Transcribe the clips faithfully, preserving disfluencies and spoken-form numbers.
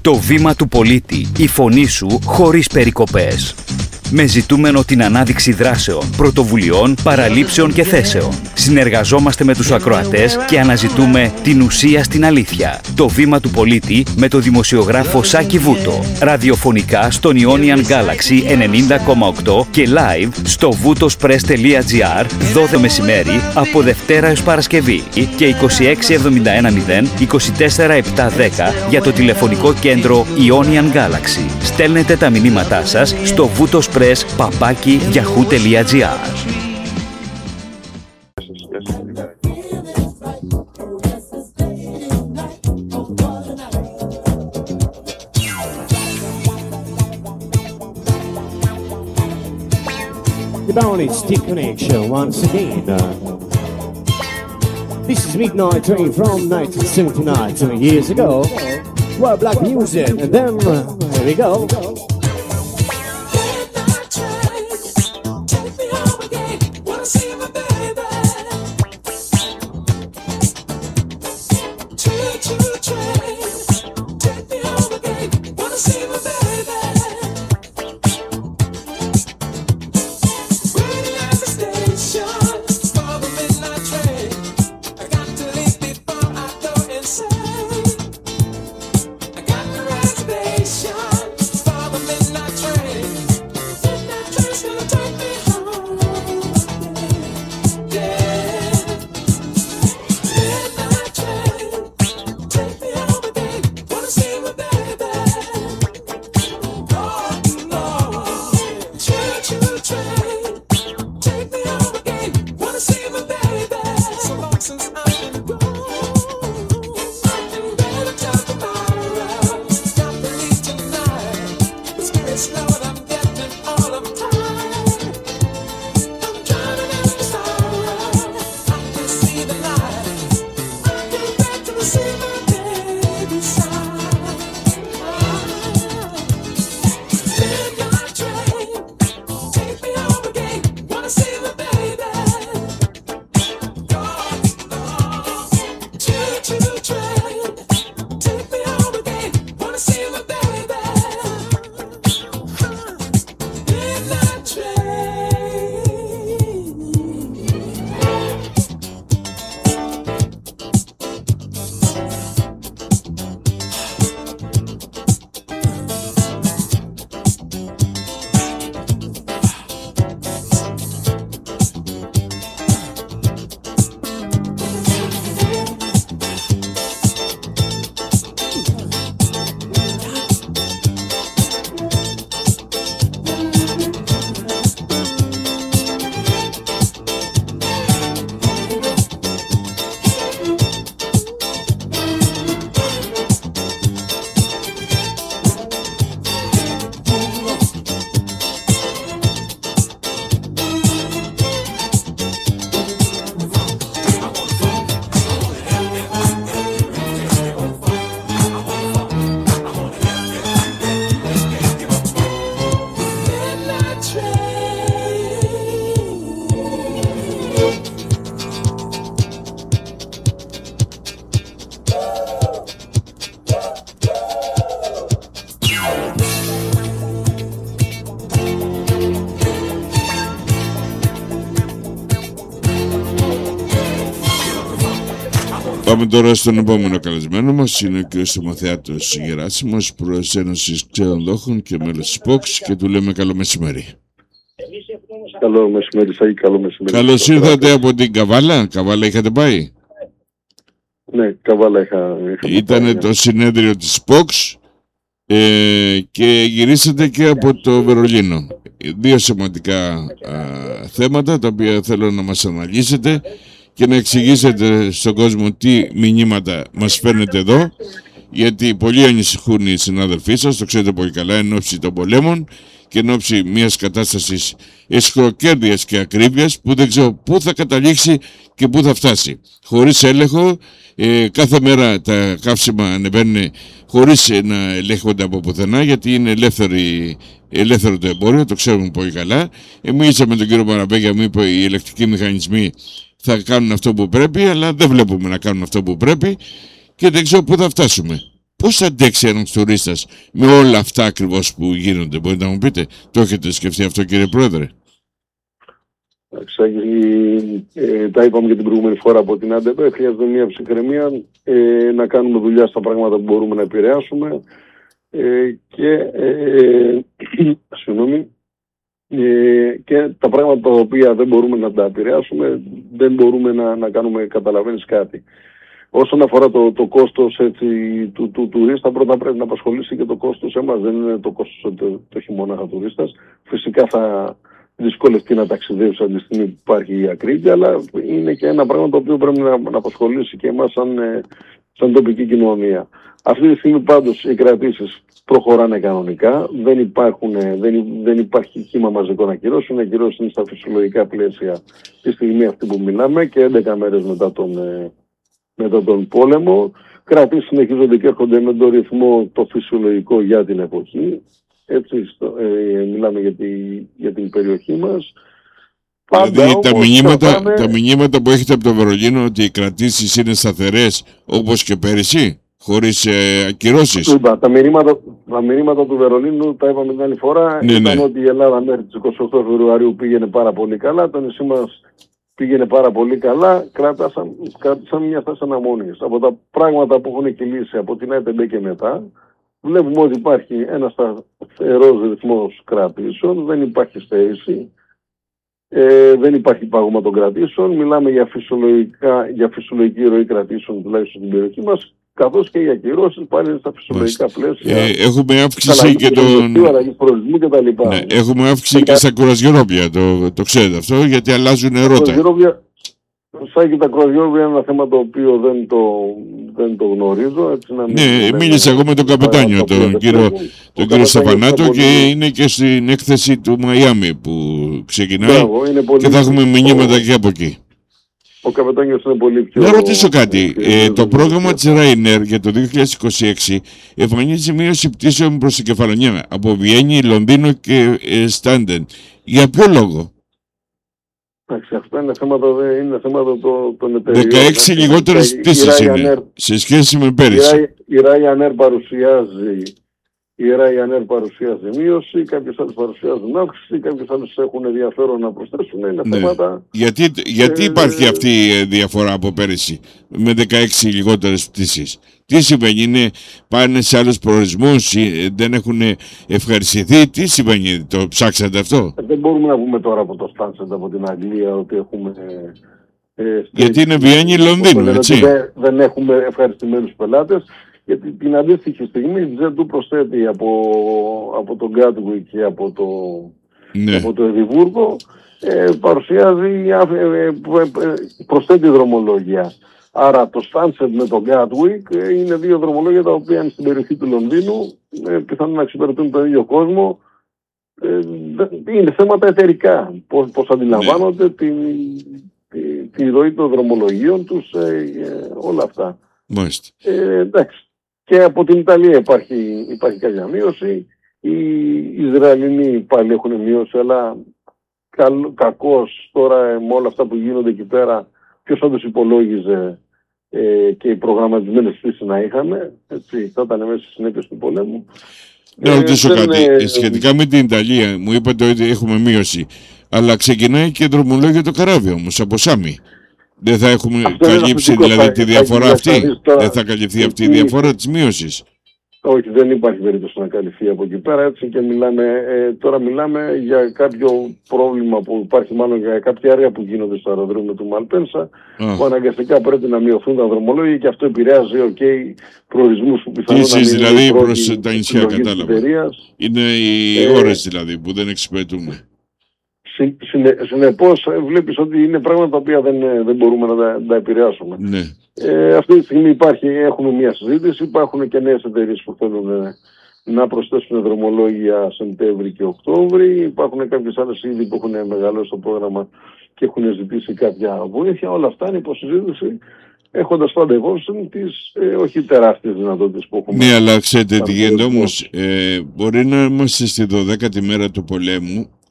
Το βήμα του πολίτη, η φωνή σου χωρίς περικοπές. Με ζητούμενο την ανάδειξη δράσεων, πρωτοβουλειών, παραλήψεων και θέσεων. Συνεργαζόμαστε με τους ακροατές και αναζητούμε την ουσία στην αλήθεια. Το βήμα του πολίτη με το δημοσιογράφο Σάκη Βούτο. Ραδιοφωνικά στον Ionian Galaxy ενενήντα κόμμα οκτώ και live στο βουτοσπρες τελεία τζι άρ δώδεκα μεσημέρι από Δευτέρα έως Παρασκευή και είκοσι έξι εβδομήντα ένα μηδέν είκοσι τέσσερα επτακόσια δέκα για το τηλεφωνικό κέντρο Ionian Galaxy. Στέλνετε τα μηνύματά σας στο βουτοσπρες παπάκι yahoo τελεία τζι άρ. Down it's T-Connection once again. Uh, this is Midnight Train from nineteen seventy-nine, twenty years ago. Well, black music, and then uh, here we go. Πάμε τώρα στον επόμενο καλεσμένο μας. Είναι ο κ. Θωμαθιάτος Γεράσιμος, πρόεδρος Ένωσης Ξένων Λόγων και μέλος της ΠΟΚΣ, και του λέμε καλό μεσημέρι. Καλό μεσημέρι, Σάκη, καλό μεσημέρι. Καλώς ήρθατε από την Καβάλα. Καβάλα είχατε πάει? Ναι, Καβάλα είχα, είχα Ήτανε πάει, το ναι. συνέδριο της ΠΟΚΣ ε, και γυρίσατε και από το Βερολίνο. Δύο σημαντικά α, θέματα τα οποία θέλω να μας αναλύσετε και να εξηγήσετε στον κόσμο τι μηνύματα μας φέρνετε εδώ, γιατί πολλοί ανησυχούν οι συνάδελφοί σας, το ξέρετε πολύ καλά, εν ώψη των πολέμων και εν ώψη μιας κατάστασης αισχροκέρδειας και ακρίβειας που δεν ξέρω πού θα καταλήξει και πού θα φτάσει. Χωρίς έλεγχο, ε, κάθε μέρα τα καύσιμα ανεβαίνουν χωρίς να ελέγχονται από πουθενά, γιατί είναι ελεύθερη, ελεύθερο το εμπόριο, το ξέρουμε πολύ καλά. Εμείς με τον κύριο Παραπέγια, μου είπε οι ηλεκτρικοί μηχανισμοί θα κάνουν αυτό που πρέπει, αλλά δεν βλέπουμε να κάνουν αυτό που πρέπει και δεν ξέρω πού θα φτάσουμε. Πώς θα αντέξει ένας τουρίστας με όλα αυτά ακριβώς που γίνονται? Μπορείτε να μου πείτε, το έχετε σκεφτεί αυτό, κύριε Πρόεδρε? Ε, τα είπαμε και την προηγούμενη φορά από την ΑΝΤΕΠΕ. Χρειάζεται μια ψυχραιμία, ε, να κάνουμε δουλειά στα πράγματα που μπορούμε να επηρεάσουμε ε, και, ε, συγγνώμη, ε, και τα πράγματα τα οποία δεν μπορούμε να τα επηρεάσουμε, δεν μπορούμε να, να κάνουμε, καταλαβαίνεις, κάτι. Όσον αφορά το, το κόστος, έτσι, του, του τουρίστα, πρώτα πρέπει να απασχολήσει και το κόστος εμάς. Δεν είναι το κόστος ότι το, το έχει μονάχα τουρίστας. Φυσικά θα δυσκολευτεί να ταξιδέψει από τη στιγμή που υπάρχει η ακρίβεια, αλλά είναι και ένα πράγμα το οποίο πρέπει να, να απασχολήσει και εμάς σαν, σαν τοπική κοινωνία. Αυτή τη στιγμή πάντως οι κρατήσεις προχωράνε κανονικά, δεν, υπάρχουν, δεν, δεν υπάρχει κύμα μαζικών ακυρώσεων, οι ακυρώσεις είναι στα φυσιολογικά πλαίσια τη στιγμή αυτή που μιλάμε και έντεκα μέρες μετά τον, μετά τον πόλεμο. Κρατήσεις συνεχίζονται και έρχονται με τον ρυθμό το φυσιολογικό για την εποχή. Έτσι, στο, ε, μιλάμε για, τη, για την περιοχή μας. Δηλαδή όμως, τα, μηνύματα, πάνε... τα μηνύματα που έχετε από το Βερολίνο ότι οι κρατήσεις είναι σταθερές όπως και πέρυσι, χωρίς ε, ακυρώσεις. Είπα, τα, μηνύματα, τα μηνύματα του Βερολίνου, τα είπαμε την άλλη φορά, ναι, ήταν ναι. ότι η Ελλάδα μέχρι τις είκοσι οκτώ Φεβρουαρίου πήγαινε πάρα πολύ καλά, το νησί μας πήγαινε πάρα πολύ καλά, κράτησαν μια στάση αναμονής. Από τα πράγματα που έχουν κυλήσει από την ΑΕΤΕΜΠΕ και μετά, βλέπουμε ότι υπάρχει ένας σταθερός ρυθμός κρατήσεων, δεν υπάρχει στέρηση, ε, δεν υπάρχει πάγωμα των κρατήσεων, μιλάμε για, φυσιολογικά, για φυσιολογική ροή κρατήσεων τουλάχιστον στην περιοχή μας, καθώς και οι ακυρώσεις πάλι στα φυσιολογικά πλαίσια. Ε, έχουμε αύξηση και τον... Ναι, έχουμε αύξηση και στα κουρασγερόπια, το, το ξέρετε αυτό, γιατί αλλάζουν ρότα. Σαν και τα κρουαζιόρια είναι ένα θέμα το οποίο δεν το, δεν το γνωρίζω. Έτσι, να ναι, μίλησα εγώ με τον καπετάνιο, τον κύριο, τον κύριο Σταφανάτο, και πολύ... είναι και στην έκθεση του Μαϊάμι που ξεκινάει. Μπράβο, και θα έχουμε μηνύματα και από εκεί. Ο καπετάνιος είναι πολύ πιο... Να ρωτήσω κάτι. Ε, το πρόγραμμα της Ryanair για το δύο χιλιάδες είκοσι έξι εμφανίζει μείωση πτήσεων προς την Κεφαλονιά από Βιέννη, Λονδίνο και ε, Στάντεν. Για ποιο λόγο? Εντάξει, αυτά είναι θέματα, είναι θέματα των εταιρείων. δεκαέξι λιγότερες πτήσεις είναι σε σχέση με πέρυσι. Η Ryanair παρουσιάζει, η Ryanair παρουσιάζει μείωση, κάποιες άλλες παρουσιάζουν αύξηση, κάποιες άλλες έχουν ενδιαφέρον να προσθέσουν. Είναι ναι. θέματα... Γιατί, γιατί ε, υπάρχει αυτή η διαφορά από πέρυσι με δεκαέξι λιγότερες πτήσεις? Τι σημαίνει, είναι, πάνε σε άλλους προορισμούς, δεν έχουν ευχαριστηθεί, τι σημαίνει, το ψάξατε αυτό? Δεν μπορούμε να πούμε τώρα από το Stansted από την Αγγλία ότι έχουμε... Ε, γιατί είναι Βιέννη, Λονδίνο, έτσι. Δεν, δεν έχουμε ευχαριστημένους πελάτες, γιατί την αντίστοιχη στιγμή η τζετ του προσθέτει από, από τον Gatwick και από το, ναι. από το Εδιμβούργο, ε, παρουσιάζει, ε, ε, προσθέτει δρομολόγια. Άρα το Stansted με το Gatwick είναι δύο δρομολόγια τα οποία στην περιοχή του Λονδίνου πιθανόν να εξυπηρετούν τον ίδιο κόσμο. Είναι θέματα εταιρικά. Πώς, πώς αντιλαμβάνονται τη, τη, τη ροή των δρομολογίων τους, όλα αυτά. Μάλιστα. Ε, εντάξει. Και από την Ιταλία υπάρχει, υπάρχει κάποια μείωση. Οι Ισραηλινοί πάλι έχουν μείωση, αλλά κακώς τώρα με όλα αυτά που γίνονται εκεί πέρα, ποιος θα τους υπολόγιζε ε, και οι προγραμματισμένες πτήσεις να είχαμε, έτσι, θα ήταν μέσα στις συνέπειες του πολέμου. Να ρωτήσω ε, κάτι, ε, σχετικά με την Ιταλία, μου είπατε ότι έχουμε μείωση, αλλά ξεκινάει και δρομολόγιο το καράβι όμως, από Σάμι. Δεν θα έχουμε αυτό καλύψει δηλαδή τη διαφορά αυτή, τώρα, δεν θα καλυφθεί αυτή η διαφορά της μείωσης? Όχι, δεν υπάρχει περίπτωση να καλυφθεί από εκεί πέρα, έτσι, και μιλάμε, ε, τώρα μιλάμε για κάποιο πρόβλημα που υπάρχει, μάλλον για κάποια έργα που γίνονται στο αεροδρόμιο του Μαλπένσα, oh. που αναγκαστικά πρέπει να μειωθούν τα δρομολόγια και αυτό επηρεάζει okay, προορισμούς που πιθανόν να μην δηλαδή προς τα νησιά, κατάλαβα. Είναι οι ε, ώρες δηλαδή που δεν εξυπηρετούμε. Συνε, συνεπώς βλέπεις ότι είναι πράγματα τα οποία δεν, δεν μπορούμε να τα, τα επηρεάσουμε. Ναι. Ε, αυτή τη στιγμή υπάρχει, έχουμε μια συζήτηση, υπάρχουν και νέες εταιρείες που θέλουν να προσθέσουν δρομολόγια Σεπτέμβρη και Οκτώβρη, υπάρχουν κάποιες άλλες ήδη που έχουν μεγαλώσει το πρόγραμμα και έχουν ζητήσει κάποια βοήθεια. Όλα αυτά είναι υποσυζήτηση, έχοντας πάντα υπόψη τις ε, όχι τεράστιες δυνατότητες που έχουμε. Ναι, αλλά ξέρετε τι γίνεται όμως, ε, μπορεί να είμαστε στη δωδέκατη μέρα του πολέμου,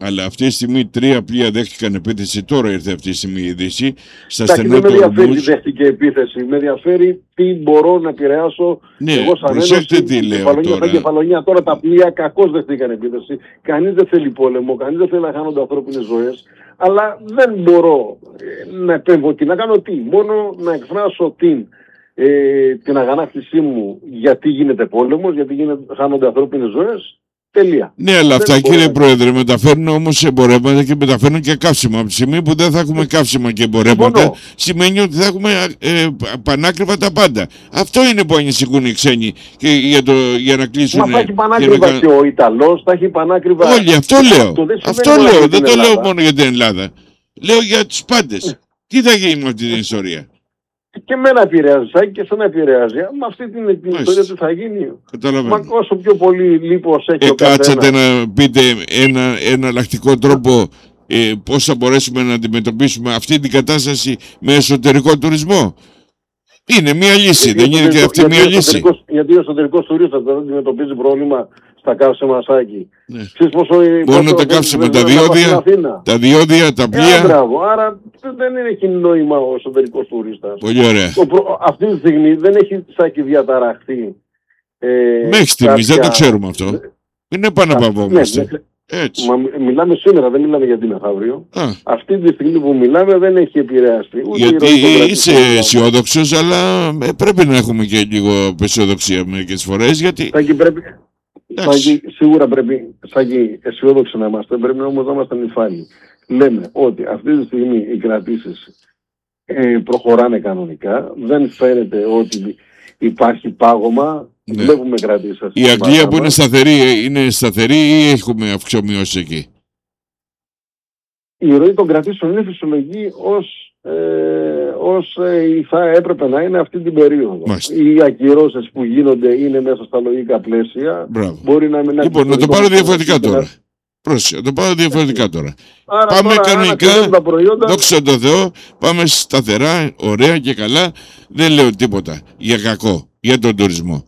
Αλλά αυτή τη στιγμή τρία πλοία δέχτηκαν επίθεση. Τώρα ήρθε αυτή τη στιγμή η είδηση. Στα Εντάξει, στενά δεν με του ενδιαφέρει τι Ορμούζ. δέχτηκε επίθεση. Με ενδιαφέρει τι μπορώ να επηρεάσω Ναι, εγώ σαν προσέξτε Ένωση. τι λέω Κεφαλονιά, τώρα. στα Κεφαλονιά τώρα τα πλοία κακώς δεχτήκαν επίθεση. Κανείς δεν θέλει πόλεμο, κανείς δεν θέλει να χάνονται ανθρώπινες ζωές. Αλλά δεν μπορώ ε, να επέμβω και να κάνω τι. Μόνο να εκφράσω την, ε, την αγανάκτησή μου γιατί γίνεται πόλεμος, γιατί γίνεται, χάνονται ανθρώπινες ζωές. Τελεία. Ναι, αλλά Δεν αυτά, μπορώ κύριε να- Πρόεδρε, μεταφέρουν όμως εμπορεύματα και μεταφέρουν και καύσιμα. Από τη στιγμή που δεν θα έχουμε καύσιμα και εμπορεύματα, Συμφωνώ. σημαίνει ότι θα έχουμε ε, πανάκριβα τα πάντα. Αυτό είναι που ανησυχούν οι ξένοι και για, το, για να κλείσουν. Μα θα έχει για πανάκριβα να- και ο Ιταλός, θα έχει πανάκριβα. Όλοι, αυτό λέω. Αυτό δεν Αυτό σημαίνει μόνο λέω. για Δεν την το λέω Ελλάδα. μόνο για την Ελλάδα. Λέω για τους πάντες. Τι θα γίνει με αυτή την ιστορία. Και εμένα επηρεάζει, Σάκη, και εσένα επηρεάζει. Με αυτή την, την Μάλιστα. ιστορία τι θα γίνει. Μα Καταλαβαίνω. όσο πιο πολύ λίπος έχει Ε, ο κάτσατε καθένας. να πείτε ένα εναλλακτικό τρόπο ε, πώς θα μπορέσουμε να αντιμετωπίσουμε αυτή την κατάσταση με εσωτερικό τουρισμό. Είναι μια λύση, Γιατί δεν ο είναι και εσωτερικός- αυτή γιατί μια ο λύση. εσωτερικός- Γιατί ο εσωτερικός τουρίστας δεν αντιμετωπίζει πρόβλημα στα καύσιμα, Σάκη. Ναι. Ξέρεις πόσο, Μόνο πόσο τα καύσιμα, δεν- τα δεν- δεν- διόδια, στην Αθήνα. τα διόδια, τα Ε, πλοία. μπράβο. Άρα δεν έχει νόημα ο εσωτερικός τουρίστας. Πολύ ωραία. Ο προ- Αυτή τη στιγμή δεν έχει, Σάκη, διαταραχθεί. Ε, Μέχρι στιγμής δεν το κάποια- ξέρουμε αυτό. Μην επαναπαυόμαστε. Ναι, Έτσι. Μα μι- μιλάμε σήμερα, δεν μιλάμε για την μεθαύριο. Α, Αυτή τη στιγμή που μιλάμε δεν έχει επηρεαστεί. Ούτε η γιατί ροή των κρατικών είσαι συναλλαγών. αισιόδοξο, αλλά ε, πρέπει να έχουμε και λίγο αισιοδοξία μερικές φορές, γιατί Σάκη, πρέπει, Εντάξει. Σάκη, σίγουρα πρέπει, Σάκη, αισιόδοξοι να είμαστε, πρέπει όμως να είμαστε νυφάλιοι. Λέμε ότι αυτή τη στιγμή οι κρατήσεις ε, προχωράνε κανονικά, δεν φαίνεται ότι υπάρχει πάγωμα, Ναι. βλέπουμε κρατήσεις. η Αγγλία που είναι σταθερή, ε, είναι σταθερή ή έχουμε αυξομοιώσεις εκεί. Η ροή των κρατήσεων είναι φυσιολογική ως, ε, ως ε, θα έπρεπε να είναι αυτή την περίοδο. Μάλιστα. Οι ακυρώσεις που γίνονται είναι μέσα στα λογικά πλαίσια. Μπράβο. Μπορεί να μην Λοιπόν, να το πάρω διαφορετικά τώρα. Πρόσεχε, να το πάρω διαφορετικά τώρα. Άρα Πάμε τώρα, αν κανονικά, ακυρώνουν τα προϊόντα, Δόξα τω Θεώ, πάμε σταθερά, ωραία και καλά. Δεν λέω τίποτα για κακό, για τον τουρισμό.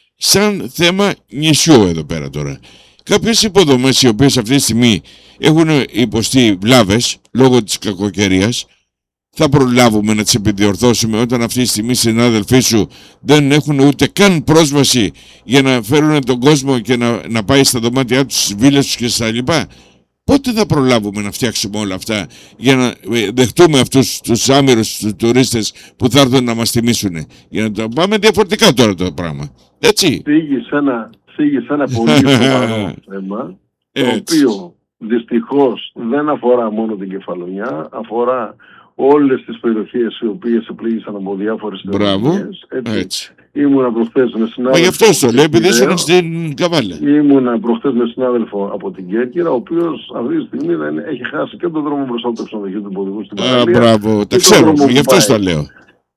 Σαν θέμα νησιού εδώ πέρα τώρα. Κάποιες υποδομές οι οποίες αυτή τη στιγμή έχουν υποστεί βλάβες λόγω της κακοκαιρίας, θα προλάβουμε να τις επιδιορθώσουμε όταν αυτή τη στιγμή οι συνάδελφοί σου δεν έχουν ούτε καν πρόσβαση για να φέρουν τον κόσμο και να, να πάει στα δωμάτια τους, στις βίλες τους και στα λοιπά. Πότε θα προλάβουμε να φτιάξουμε όλα αυτά για να ε, δεχτούμε αυτούς τους άμυρους τους τουρίστες που θα έρθουν να μας τιμήσουν. Για να το πάμε διαφορετικά τώρα το πράγμα. Έτσι. φύγει σε ένα, φύγει σε ένα πολύ σοβαρό θέμα, το Έτσι. οποίο δυστυχώς δεν αφορά μόνο την Κεφαλονιά, αφορά όλες τις περιοχές οι οποίες επλήγησαν από διάφορες Μπράβο. θεομηνίες. Έτσι. Έτσι. Ήμουνα προχθές με συνάδελφο. Μα γι' αυτό το λέω, επειδή Κέρκυρα. ήσουν στην Καβάλα. Ήμουνα προχθές με συνάδελφο από την Κέρκυρα, ο οποίος αυτή τη στιγμή δεν έχει χάσει και τον δρόμο μπροστά από το ξενοδοχείο του Ποδηγού στην Α, παραλία. μπράβο, και τα τον ξέρω, δρόμο γι' που αυτό πάει. το λέω.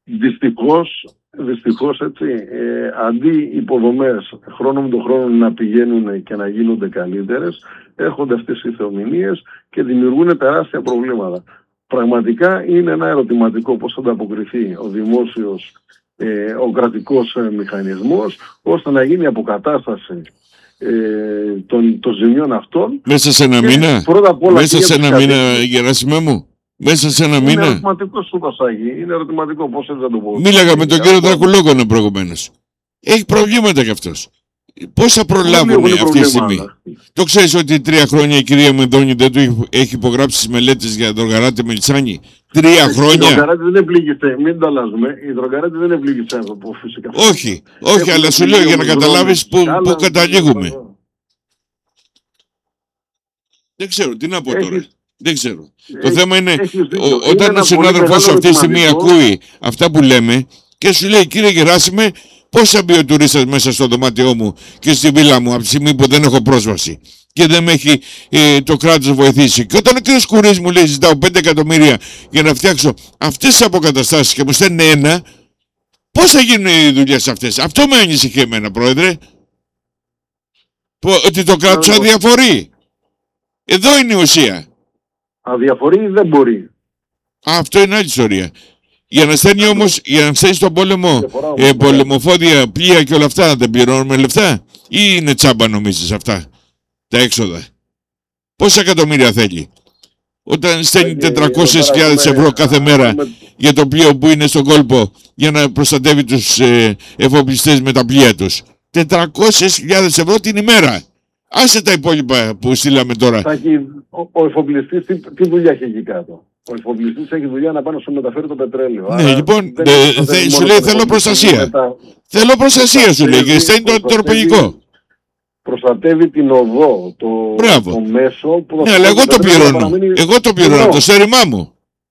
Δυστυχώς, δυστυχώς έτσι, ε, αντί υποδομές χρόνο με τον χρόνο να πηγαίνουν και να γίνονται καλύτερες, έρχονται αυτές οι θεομηνίες και δημιουργούν τεράστια προβλήματα. Πραγματικά είναι ένα ερωτηματικό πώς θα ανταποκριθεί ο δημόσιος, ε, ο κρατικός ε, μηχανισμός, ώστε να γίνει αποκατάσταση ε, των, των ζημιών αυτών. Μέσα σε ένα Και μήνα, πρώτα απ' όλα μέσα και σε για ένα τους μήνα, κατοίκους. Γεράσιμε μου, μέσα σε ένα Είναι μήνα. ερωτηματικό σου Πασάγη, είναι ερωτηματικό πώς έτσι θα το πω. Μίλαγα με τον κύριο Αυτό. Δρακουλόκονο προηγουμένως. Έχει προβλήματα κι αυτός. Πώς θα Όλοι προλάβουν έχουν αυτή τη στιγμή. προβλήματα. Το ξέρεις ότι τρία χρόνια η κυρία Μενδώνη δεν του έχει- έχει υπογράψει τις μελέτες για τον Γαράτη Μελισσάνη. Τρία Η χρόνια. Δρογκαράτη δεν επλήγησε, μην τα αλλάζουμε. Η Δρογκαράτη δεν επλήγησε άνθρωπο φυσικά. Όχι, όχι, Έχουν αλλά σου λέω για να πληγεί καταλάβεις που, δρόμους, που άλλα- καταλήγουμε. Δεν ξέρω, τι να πω Έχεις- τώρα. Δεν ξέρω. Το Έχεις- θέμα είναι, έχεις δίκιο. ο- Είναι όταν ένα ο συνάδελφος πολύ αυτή τη στιγμή μεγάλο ακούει αυτά που λέμε και σου λέει, κύριε Γεράσιμε, πώς θα μπει ο τουρίστας μέσα στο δωμάτιό μου και στη βίλα μου από τη στιγμή που δεν έχω πρόσβαση και δεν με έχει ε, το κράτος βοηθήσει. Και όταν ο κύριος Κουρής μου λέει, ζητάω πέντε εκατομμύρια για να φτιάξω αυτές τις αποκαταστάσεις και μου στέλνει ένα, πώς θα γίνουν οι δουλειές αυτές. Αυτό με ανησυχεί εμένα, πρόεδρε. Που- Ότι το κράτος Μπράβο. αδιαφορεί. Εδώ είναι η ουσία. Αδιαφορεί δεν μπορεί. Α, αυτό είναι άλλη ιστορία. Για να στέλνει όμως, για να στέλνει στον πόλεμο Διαφορά όμως, ε, μεγάλη. πολεμοφόδια, πλοία και όλα αυτά, δεν πληρώνουμε λεφτά ή είναι τσάμπα νομίζεις αυτά τα έξοδα. Πόσα εκατομμύρια θέλει? Όταν στέλνει τετρακόσιες χιλιάδες ευρώ κάθε μέρα για το πλοίο που είναι στον κόλπο για να προστατεύει τους ε, εφοπλιστές με τα πλοία τους. τετρακόσιες χιλιάδες ευρώ την ημέρα. Άσε τα υπόλοιπα που στείλαμε τώρα. Ο, ο εφοπλιστής τι, τι δουλειά έχει εκεί κάτω? Ο εφοπλιστής έχει δουλειά να πάει να σου μεταφέρει το πετρέλαιο. Ναι, λοιπόν, δε, δε, σου λέει θέλω προστασία. Μετά... Θέλω προστασία σου λέει και στέλνει το τορπιλικό. Προστατεύει την οδό, το, το μέσο που ναι, αλλά εγώ το πληρώνω. Παραμείνει... Εγώ το πληρώνω, το σέριμά μου.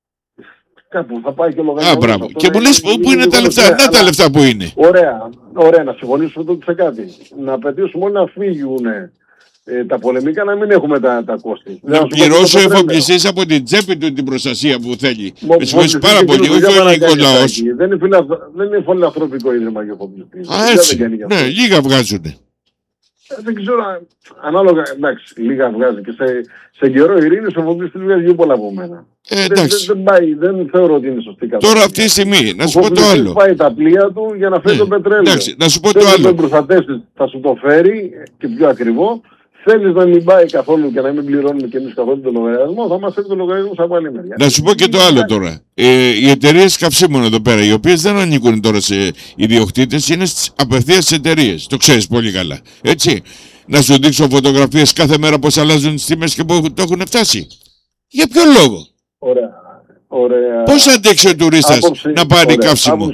Κάπου θα πάει και λογαριασμό. Α, μπράβο. Και μου λες πού είναι τα λεφτά. Να τα λεφτά που είναι. Ωραία, ωραία, να συμφωνήσουμε τότε σε κάτι. Να απαιτήσουμε όλοι να φύγουν ε, τα πολεμικά, να μην έχουμε τα, τα κόστη. Να πληρώσει ο εφοπλιστής από την τσέπη του την προστασία που θέλει. Με συγχωρείς πάρα πολύ, όχι ο ελληνικός λαός. Δεν είναι φιλανθρωπικό ίδρυμα για εφοπλιστή. Α, έτσι. Ναι, λίγα βγάζουνε. Δεν ξέρω, ανάλογα, εντάξει, λίγα βγάζει και σε, σε καιρό ειρήνης ο εφοπλιστής βγάζει πιο πολλά από μένα. Ε, δεν, δεν, δεν, πάει, δεν θεωρώ ότι είναι σωστή κατάσταση. Τώρα αυτή τη στιγμή, να σου πω το άλλο. πάει τα πλοία του για να φέρει ναι, το πετρέλαιο. Εντάξει, να σου πω το άλλο. Αν τον προστατεύσεις θα σου το φέρει και πιο ακριβό. Θέλεις να μην πάει καθόλου και να μην πληρώνουμε και εμείς καθόλου τον λογαριασμό, θα μας έρθει το λογαριασμό από άλλη μεριά. Να σου πω και το άλλο τώρα. Ε, οι εταιρείες καυσίμων εδώ πέρα, οι οποίες δεν ανήκουν τώρα σε ιδιοκτήτες, είναι απευθείας στις εταιρείες. Το ξέρεις πολύ καλά. Έτσι. Να σου δείξω φωτογραφίες κάθε μέρα πώς αλλάζουν τις τιμές και που το έχουν φτάσει. Για ποιο λόγο? Ωραία. Ωραία. Πώς αντέξει ο τουρίστας άποψη, να πάρει ωραία, καύσιμο?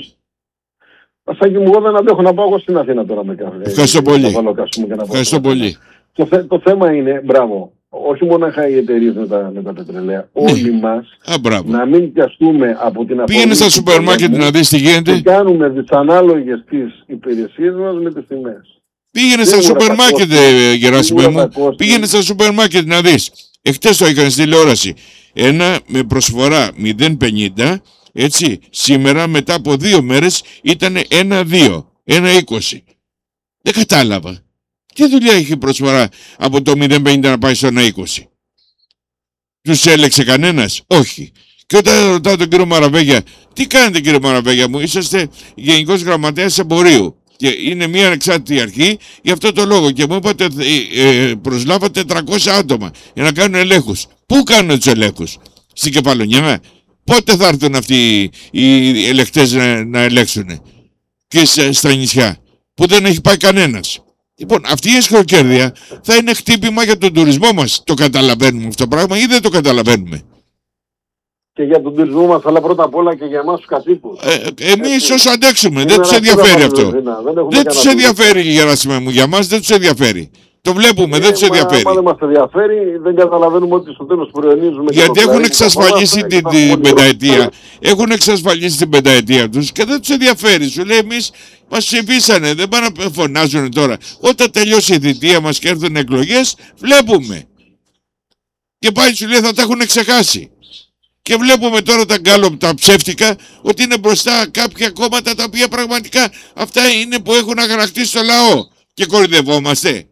Ασάκι μου, εγώ δεν αντέχω να πάω εγώ στην Αθήνα τώρα με καύσιμο. Ευχαριστώ πολύ. Ευχαριστώ πολύ. Το, θε, το θέμα είναι, μπράβο, όχι μόνο οι εταιρείες με τα, με τα πετρελαία, όλοι μας Α, να μην πιαστούμε από την απόδειξη. Πήγαινε στα σούπερ μάρκετ να δεις τι γίνεται. Και κάνουμε δυσανάλογες τις υπηρεσίες μας με τις τιμές. Πήγαινε στα σούπερ μάρκετ, Γεράσιμε μου. Πήγαινε στα σούπερ μάρκετ να δεις. Εχθές το έκανε στη τηλεόραση. Ένα με προσφορά μηδέν πενήντα, έτσι, σήμερα μετά από δύο μέρες ήταν ένα δύο, ένα είκοσι. Δεν κατάλαβα. Τι δουλειά έχει προσφορά από το μηδέν πενήντα να πάει στο ένα είκοσι? Τους έλεξε κανένας? Όχι. Και όταν ρωτάω τον κύριο Μαραβέγια, τι κάνετε κύριε Μαραβέγια μου, είσαστε γενικός γραμματέας εμπορίου και είναι μια ανεξάρτητη αρχή για αυτό το λόγο και μου είπατε ε, προσλάβατε τριακόσια άτομα για να κάνουν ελέγχους. Πού κάνουν τους ελέγχους? Στην Κεφαλονιά? Πότε θα έρθουν αυτοί οι ελεγκτές να, να ελέγξουν? Και στα νησιά που δεν έχει πάει κανένας. Λοιπόν, αυτή η εσχροκέρδεια θα είναι χτύπημα για τον τουρισμό μας. Το καταλαβαίνουμε αυτό το πράγμα ή δεν το καταλαβαίνουμε? Και για τον τουρισμό μας, αλλά πρώτα απ' όλα και για εμάς τους κατοίκους. Ε, εμείς όσο αντέξουμε, δεν τους ενδιαφέρει αυτό. Δεν, δεν τους ενδιαφέρει, Γεράσιμε μου, για μας δεν τους ενδιαφέρει. Το βλέπουμε, ε, δεν τους ενδιαφέρει. Αν δεν μας ενδιαφέρει, δεν καταλαβαίνουμε ότι στο τέλος προενίζουμε. Γιατί έχουν εξασφαλίσει την, την πενταετία. Έχουν εξασφαλίσει την πενταετία τους και δεν τους ενδιαφέρει. Σου λέει, εμείς μας ψηφίσανε, δεν πάνε να φωνάζουν τώρα. Όταν τελειώσει η θητεία μας και έρθουν εκλογές, βλέπουμε. Και πάλι σου λέει θα τα έχουν ξεχάσει. Και βλέπουμε τώρα τα γκάλωπ, τα ψεύτικα, ότι είναι μπροστά κάποια κόμματα τα οποία πραγματικά αυτά είναι που έχουν αγανακτήσει το λαό. Και κορυδευόμαστε.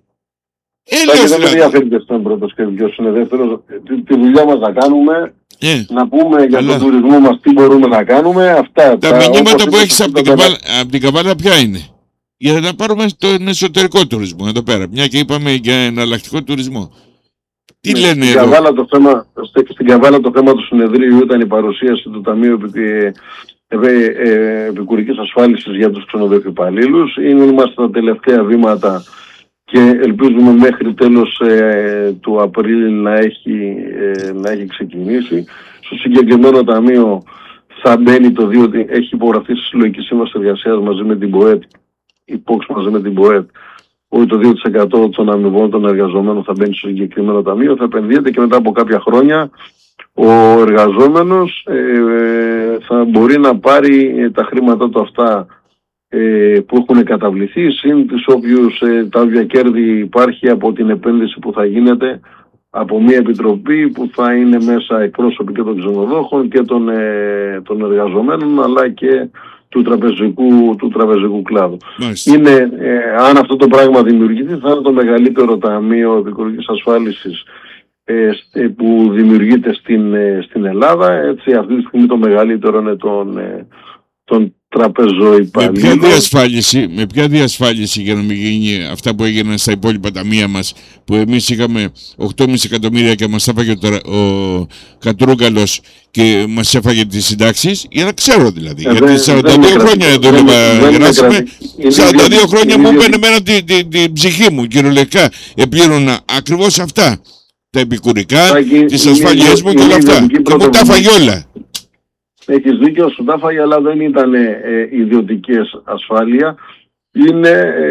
Έλεος δεν με ενδιαφέρει ποιος είναι πρώτος και ποιος είναι δεύτερος. Τη, τη δουλειά μας να κάνουμε, yeah. να πούμε για Αλλά... τον τουρισμό μας τι μπορούμε να κάνουμε. Αυτά, τα, τα μηνύματα που έχεις από την, καβάλα, από την Καβάλα ποια είναι? Για να πάρουμε τον εσωτερικό τουρισμό εδώ πέρα. Μια και είπαμε για εναλλακτικό τουρισμό. Τι ναι, λένε στην, εδώ? Καβάλα το θέμα, στην Καβάλα το θέμα του συνεδρίου ήταν η παρουσίαση του Ταμείου επί, ε, ε, Επικουρικής Ασφάλισης για τους ξενοδοχειοϊπαλλήλους. Είμαστε τα τελευταία βήματα και ελπίζουμε μέχρι τέλος ε, του Απρίλη να έχει, ε, να έχει ξεκινήσει. Στο συγκεκριμένο ταμείο θα μπαίνει το δύο, έχει υπογραφεί στη Συλλογική Σύμβαση Εργασίας μαζί με την ΠΟΕΤ, υπόξη μαζί με την ΠΟΕΤ, ότι το δύο τοις εκατό των αμοιβών των εργαζομένων θα μπαίνει στο συγκεκριμένο ταμείο, θα επενδύεται και μετά από κάποια χρόνια ο εργαζόμενος ε, θα μπορεί να πάρει ε, τα χρήματα του αυτά ε, που έχουν καταβληθεί, συν τις όποιους, ε, τα όποια κέρδη υπάρχει από την επένδυση που θα γίνεται από μια επιτροπή που θα είναι μέσα εκπρόσωποι και των ξενοδόχων και των, ε, των εργαζομένων, αλλά και του τραπεζικού, του τραπεζικού κλάδου. Είναι, ε, αν αυτό το πράγμα δημιουργηθεί, θα είναι το μεγαλύτερο ταμείο επικουρικής ασφάλισης ε, που δημιουργείται στην, ε, στην Ελλάδα. Έτσι, αυτή τη στιγμή το μεγαλύτερο είναι των, ε, των τραπεζοϊπαλλήλων. Με ποια διασφάλιση, με ποια διασφάλιση για να μην γίνει αυτά που έγιναν στα υπόλοιπα ταμεία μας, που εμείς είχαμε οκτώ κόμμα πέντε εκατομμύρια και μας έφαγε ο, ο Κατρούγκαλος και μας έφαγε τις συντάξεις, για να ξέρω δηλαδή. Ε, γιατί σαράντα δύο χρόνια δούλευα, γεράσαμε, σαράντα δύο χρόνια μου έπαιρνε εμένα την, την, την ψυχή μου, κυριολεκτικά. Επλήρωνα ακριβώς αυτά. Τα επικουρικά, τις ασφαλιές μου και όλα αυτά. Και μου τα έφαγε όλα. Έχεις δίκιο, σου τα έφαγε, αλλά δεν ήταν ε, ιδιωτικές ασφάλεια. Είναι,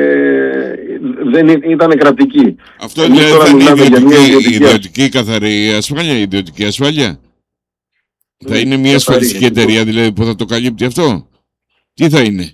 ε, δεν ήταν κρατική. Αυτό είναι ιδιωτική, ιδιωτική καθαρή ασφάλεια, ιδιωτική ασφάλεια. Θα είναι μια ασφαλιστική εταιρεία δηλαδή που θα το καλύπτει αυτό. Τι θα είναι?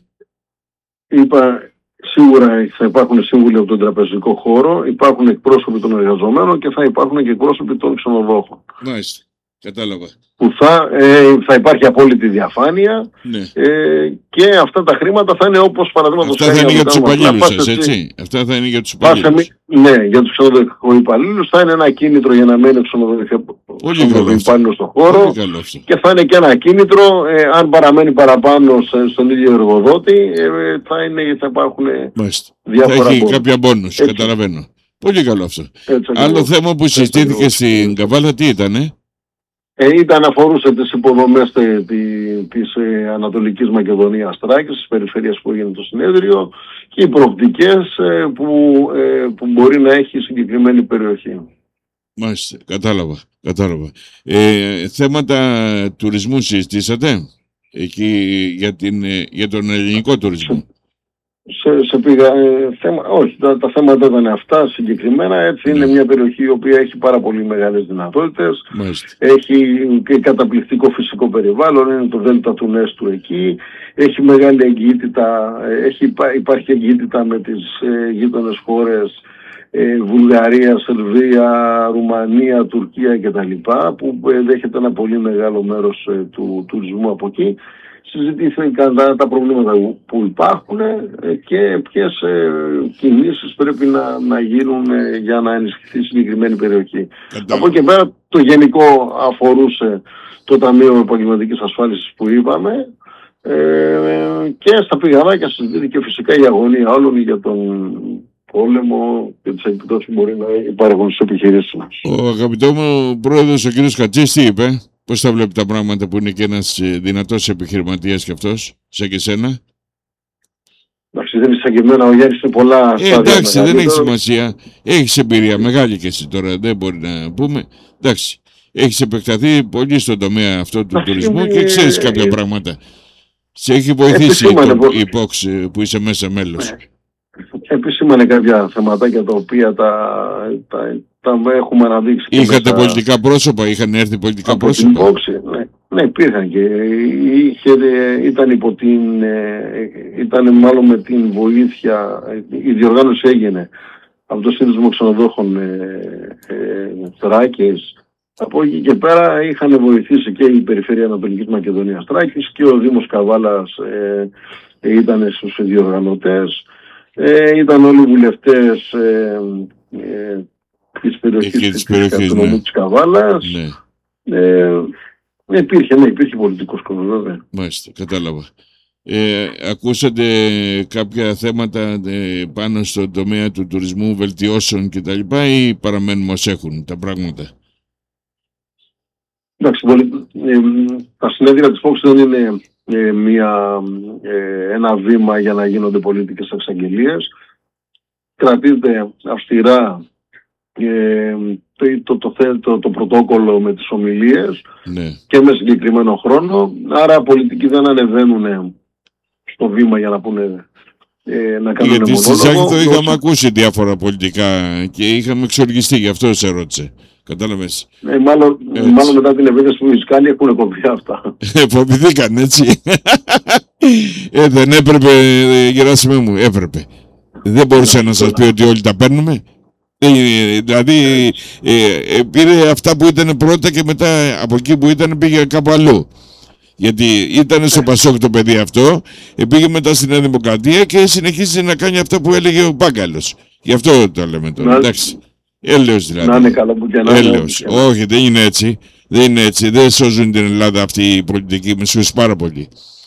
Είπα, σίγουρα θα υπάρχουν σύμβουλοι από τον τραπεζικό χώρο, υπάρχουν εκπρόσωποι των εργαζομένων και θα υπάρχουν και εκπρόσωποι των ξενοδόχων. Μάλιστα. Κατάλαβα. Που θα, ε, θα υπάρχει απόλυτη διαφάνεια, ναι. ε, και αυτά τα χρήματα θα είναι όπως παραδείγματος χάρη. Αυτά θα είναι για τους υπαλλήλους σας, έτσι. Αυτά θα είναι για τους υπαλλήλους. Ναι, για τους ξενοδοχοϊπαλλήλους θα είναι ένα κίνητρο για να μένει ο ξενοδοχοϊπαλλήλος στον χώρο και θα είναι και ένα κίνητρο, ε, αν παραμένει παραπάνω στον ίδιο εργοδότη, ε, θα, είναι, θα υπάρχουν Μάλιστα. διάφορα θα έχει πόνους. κάποια μπόνους, καταλαβαίνω. Πολύ καλό αυτό. Έτσι, άλλο έτσι, θέμα που συζητήθηκε στην Καβάλα τι ήτανε? Ε, ήταν αφορούσε τις υποδομές τε, τη, της ε, Ανατολικής Μακεδονίας Τράκης, της περιφέρειας που έγινε το συνέδριο και οι προοπτικές ε, που, ε, που μπορεί να έχει η συγκεκριμένη περιοχή. Μάλιστα, κατάλαβα, κατάλαβα. Ε, θέματα τουρισμού συζητήσατε εκεί για, την, για τον ελληνικό τουρισμό? Σε, σε πήγα, ε, θέμα, όχι, τα, τα θέματα ήταν αυτά συγκεκριμένα. Έτσι είναι μια περιοχή η οποία έχει πάρα πολύ μεγάλες δυνατότητες. Μάλιστα. Έχει και καταπληκτικό φυσικό περιβάλλον, είναι το Δέλτα του Νέστου εκεί. Έχει μεγάλη εγκύτητα, έχει, υπάρχει εγκύτητα με τις ε, γείτονες χώρες ε, Βουλγαρία, Σερβία, Ρουμανία, Τουρκία κτλ. Που ε, δέχεται ένα πολύ μεγάλο μέρος ε, του τουρισμού από εκεί. Συζητήθηκαν τα, τα προβλήματα που υπάρχουν και ποιες ε, κινήσεις πρέπει να, να γίνουν ε, για να ενισχυθεί η συγκεκριμένη περιοχή. Κατάλαβα. Από εκεί πέρα το γενικό αφορούσε το Ταμείο Επαγγελματικής Ασφάλισης που είπαμε ε, και στα πηγαδάκια συζητήθηκε φυσικά η αγωνία όλων για τον πόλεμο και τις επιπτώσεις που μπορεί να υπάρχουν στις επιχειρήσεις μας. Ο αγαπητό μου πρόεδρος ο κ. Χατζής τι είπε? Πώς θα βλέπει τα πράγματα που είναι και ένας δυνατός επιχειρηματίας κι αυτός, σαν και σένα? Εντάξει, δεν είναι σαν και εμένα, ο Γιάννης είναι πολλά ε, στάδια. Εντάξει, δεν έχει σημασία. Έχεις εμπειρία μεγάλη και εσύ τώρα, δεν μπορεί να πούμε. Εντάξει, έχεις επεκταθεί πολύ στον τομέα αυτό του τουρισμού ε, και ξέρεις κάποια ε, πράγματα. Σε έχει βοηθήσει η Πόξ που είσαι μέσα μέλος. Ε, επισήμανε κάποια θεματάκια τα οποία τα, τα, τα έχουμε αναδείξει. Είχατε μέσα... πολιτικά πρόσωπα, είχαν έρθει πολιτικά από πρόσωπα. Την Πόξ, ναι, ναι, υπήρχαν και είχε, ήταν υπό την, ήταν μάλλον με την βοήθεια, η διοργάνωση έγινε από το Σύνδεσμο Ξενοδόχων ε, ε, Θράκης. Από εκεί και πέρα είχαν βοηθήσει και η Περιφέρεια Ανατολικής Μακεδονίας Θράκης και ο Δήμος Καβάλας ε, ε, ήταν στους διοργανωτές. Ε, ήταν όλοι οι βουλευτές ε, ε, της περιοχής της, της αστυνομίας ναι. της Καβάλας. Ναι. Ε, υπήρχε, ναι, υπήρχε πολιτικός κόσμος βέβαια. Μάλιστα, κατάλαβα. Ε, ακούσατε κάποια θέματα ε, πάνω στον τομέα του τουρισμού, βελτιώσεων κτλ. Ή παραμένουν ως έχουν τα πράγματα? Εντάξει, ε, τα συνέδρια της Πόξης δεν είναι ε, μια, ε, ένα βήμα για να γίνονται πολιτικές εξαγγελίες. Κρατείται αυστηρά ε, το, το, το, το, το πρωτόκολλο με τις ομιλίες ναι. και με συγκεκριμένο χρόνο. Άρα πολιτικοί δεν ανεβαίνουν στο βήμα για να πούνε ε, να κάνουν γιατί μονόλογο. στη Ζάκη το είχαμε ακούσει διάφορα πολιτικά και είχαμε εξοργιστεί, γι' αυτό σε ρώτησε. Κατάλαβες. Ε, μάλλον, μάλλον μετά την επίθεση που Ισκάλη έχουν κοπεί αυτά. Φοβηθήκαν έτσι. ε, δεν έπρεπε, Γεράσιμε μου, έπρεπε. Δεν μπορούσε να σας πει ότι όλοι τα παίρνουμε. Ε, δηλαδή ε, ε, πήρε αυτά που ήταν πρώτα και μετά από εκεί που ήταν πήγε κάπου αλλού. Γιατί ήταν στο Πασόκ το παιδί αυτό, πήγε μετά στη Νέα Δημοκρατία και συνεχίζει να κάνει αυτό που έλεγε ο Πάγκαλος. Γι' αυτό το λέμε τώρα, να, εντάξει. Έλεος δηλαδή. Να είναι καλά που και να είναι. Όχι, δεν είναι έτσι. Δεν είναι έτσι. Δεν σώζουν την Ελλάδα αυτή η πολιτική. Με συγχωρείς πάρα πολύ.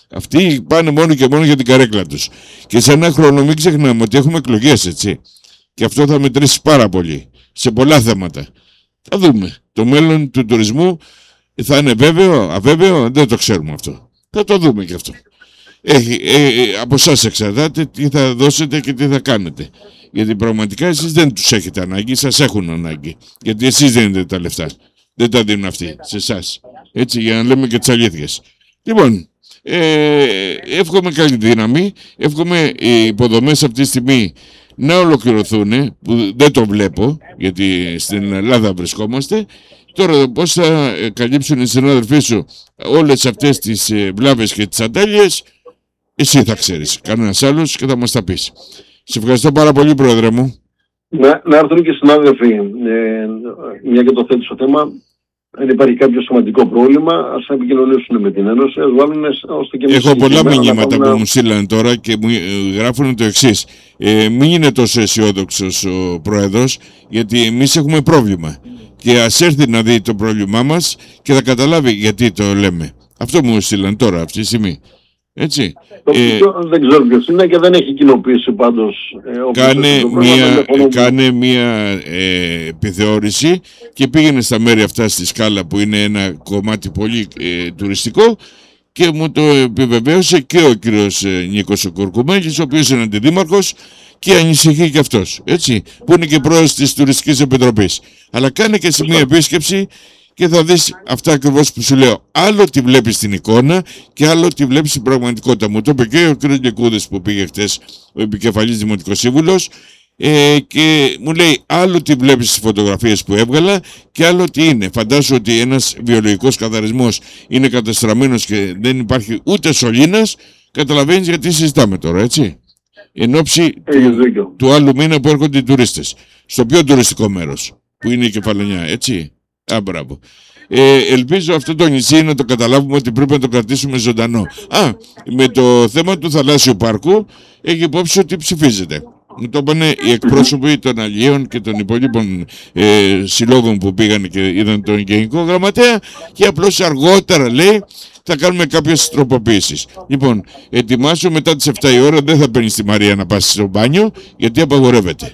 Αυτοί πάνε μόνο και μόνο για την καρέκλα τους. Και σε ένα χρόνο μην ξεχνάμε ότι έχουμε εκλογές, έτσι. Και αυτό θα μετρήσει πάρα πολύ σε πολλά θέματα. Θα δούμε. Το μέλλον του τουρισμού θα είναι βέβαιο, αβέβαιο, δεν το ξέρουμε αυτό. Θα το δούμε και αυτό. Έχει, ε, από εσάς εξαρτάται τι θα δώσετε και τι θα κάνετε. Γιατί πραγματικά εσείς δεν τους έχετε ανάγκη, σας έχουν ανάγκη. Γιατί εσείς δίνετε τα λεφτά. Δεν τα δίνουν αυτοί σε εσάς. Έτσι, για να λέμε και τις αλήθειες. Λοιπόν, ε, εύχομαι καλή δύναμη. Εύχομαι οι υποδομές αυτή τη στιγμή να ολοκληρωθούν, που δεν το βλέπω, γιατί στην Ελλάδα βρισκόμαστε. Τώρα πώς θα καλύψουν οι συνάδελφοί σου όλες αυτές τις βλάβες και τις ατέλειες, εσύ θα ξέρεις, κανένας άλλος, και θα μας τα πεις. Σε ευχαριστώ πάρα πολύ, πρόεδρε μου. Να, να έρθουν και συνάδελφοι, ε, μια και το θέτει στο θέμα, αν υπάρχει κάποιο σημαντικό πρόβλημα, ας επικοινωνήσουν με την Ένωση, ας βάλουν ώστε και Έχω πολλά μηνύματα που μου στείλαν τώρα και μου γράφουν το εξής. Ε, μην είναι τόσο αισιόδοξος ο πρόεδρος, γιατί εμείς έχουμε πρόβλημα. Και ας έρθει να δει το πρόβλημά μας και θα καταλάβει γιατί το λέμε. Αυτό μου στείλαν τώρα, αυτή τη στιγμή. Έτσι. Το Ε, δεν ξέρω ποιος είναι και δεν έχει κοινοποιήσει πάντως. Ε, κάνε μία, κάνε μία ε, επιθεώρηση και πήγαινε στα μέρη αυτά στη Σκάλα, που είναι ένα κομμάτι πολύ ε, τουριστικό, και μου το επιβεβαίωσε και ο κύριος ε, Νίκος ο Κουρκουμέλης, ο οποίος είναι αντιδήμαρχος και ανησυχεί και αυτός, έτσι, που είναι και πρόεδρος της Τουριστικής Επιτροπής. Αλλά κάνε και σε μία επίσκεψη και θα δεις αυτά ακριβώς που σου λέω. Άλλο τι βλέπεις στην εικόνα και άλλο τι βλέπεις στην πραγματικότητα. Μου το είπε και ο κ. Λεκούδης που πήγε χτες, ο επικεφαλής δημοτικός σύμβουλος, ε, και μου λέει άλλο τι βλέπεις στις φωτογραφίες που έβγαλα και άλλο τι είναι. Φαντάσου ότι ένας βιολογικός καθαρισμός είναι κατεστραμμένος και δεν υπάρχει ούτε σωλήνας. Καταλαβαίνεις γιατί συζητάμε τώρα, έτσι. Εν ώψη του, του άλλου μήνα που έρχονται οι τουρίστες. Στο πιο τουριστικό μέρος, που είναι η Κεφαλονιά, έτσι. Α, μπράβο. Ε, ελπίζω αυτό το νησί να το καταλάβουμε ότι πρέπει να το κρατήσουμε ζωντανό. Α, με το θέμα του θαλάσσιου πάρκου έχει υπόψη ότι ψηφίζεται. Μου το είπαν οι εκπρόσωποι των Αλλιέων και των υπόλοιπων ε, συλλόγων που πήγαν και είδαν τον Γενικό Γραμματέα, και απλώς αργότερα λέει θα κάνουμε κάποιες τροποποίησεις. Λοιπόν, ετοιμάσου μετά τις επτά η ώρα, δεν θα παίρνεις τη Μαρία να πας στο μπάνιο, γιατί απαγορεύεται.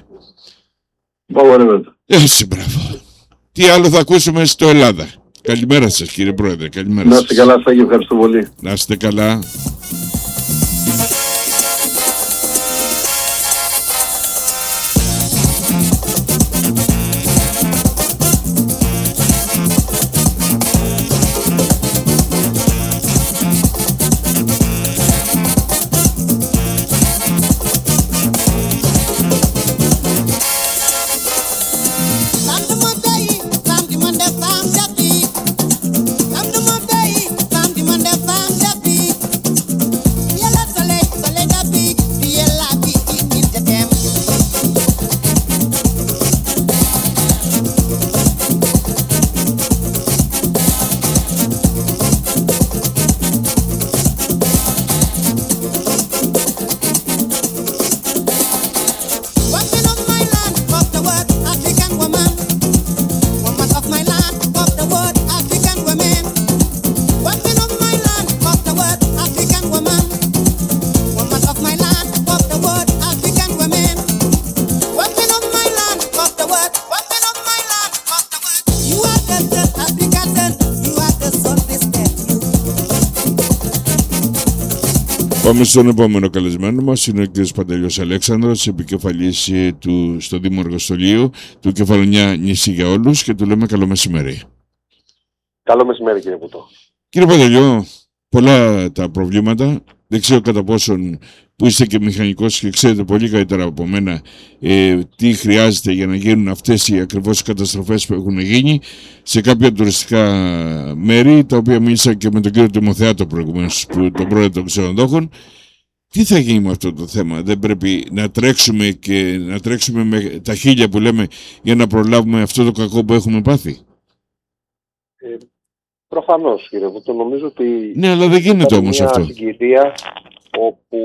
Απαγορεύεται. Έτσι, μπράβο. Τι άλλο θα ακούσουμε στο Ελλάδα. Καλημέρα σας, κύριε Πρόεδρε. Καλημέρα σας. Να είστε καλά, Σάκη, ευχαριστώ πολύ. Να είστε καλά. Πάμε στον επόμενο καλεσμένο μας, είναι ο κ. Παντελιός Αλέξανδρος, επικεφαλής του, στο Δήμο Εργοστολίου του Κεφαλονιά Νησί για Όλους, και του λέμε καλό μεσημέρι. Καλό μεσημέρι, κύριε Πουτό. Κύριε Παντελιό, πολλά τα προβλήματα. Δεν ξέρω κατά πόσον, που είστε και μηχανικός και ξέρετε πολύ καλύτερα από μένα ε, τι χρειάζεται για να γίνουν αυτές οι ακριβώς καταστροφές που έχουν γίνει σε κάποια τουριστικά μέρη, τα οποία μίλησα και με τον κύριο Τιμοθεάτο προηγουμένως, που τον πρόεδρο των ξενοδόχων. Τι θα γίνει με αυτό το θέμα? Δεν πρέπει να τρέξουμε και να τρέξουμε με τα χίλια που λέμε για να προλάβουμε αυτό το κακό που έχουμε πάθει? Ε, προφανώς, κύριε Πουτό, νομίζω ότι... Ναι, αλλά δεν γίνεται όμως αυτό. Μια συγκυρία όπου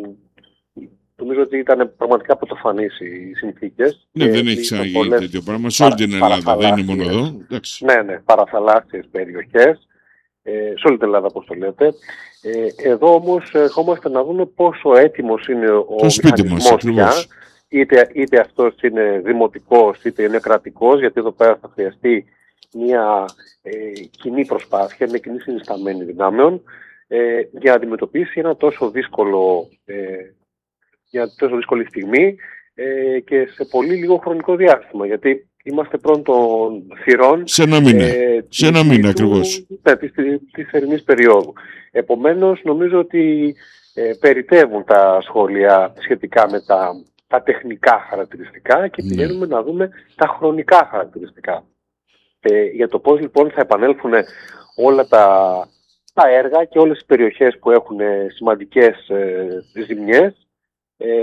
νομίζω ότι ήταν πραγματικά πρωτοφανείς οι συνθήκες. Ναι, δεν έχει ξαναγίνει τέτοιο πράγμα σε όλη την Ελλάδα, δεν είναι μόνο εδώ. Ναι, ναι, παραθαλάσσιες περιοχές, ε, σε όλη την Ελλάδα, όπως το λέτε. Ε, εδώ όμως ερχόμαστε να δούμε πόσο έτοιμος είναι ο μηχανισμός πια, είτε, είτε αυτός είναι δημοτικός είτε είναι κρατικός, γιατί εδώ πέρα θα χρειαστεί μια ε, κοινή προσπάθεια, μια κοινή συνισταμένη δυνάμεων, ε, για να αντιμετωπίσει ένα τόσο δύσκολο, ε, μια τόσο δύσκολη στιγμή ε, και σε πολύ λίγο χρονικό διάστημα, γιατί είμαστε πρώτων των θυρών σε ένα μήνα, ε, σε ένα μήνα ακριβώς. Ναι, της, της θερινής περίοδου. Επομένως, νομίζω ότι ε, περιτεύουν τα σχόλια σχετικά με τα, τα τεχνικά χαρακτηριστικά και πηγαίνουμε ναι. να δούμε τα χρονικά χαρακτηριστικά. Ε, για το πώς λοιπόν θα επανέλθουν όλα τα, τα έργα και όλες οι περιοχές που έχουν σημαντικές ε, ζημιές. Ε,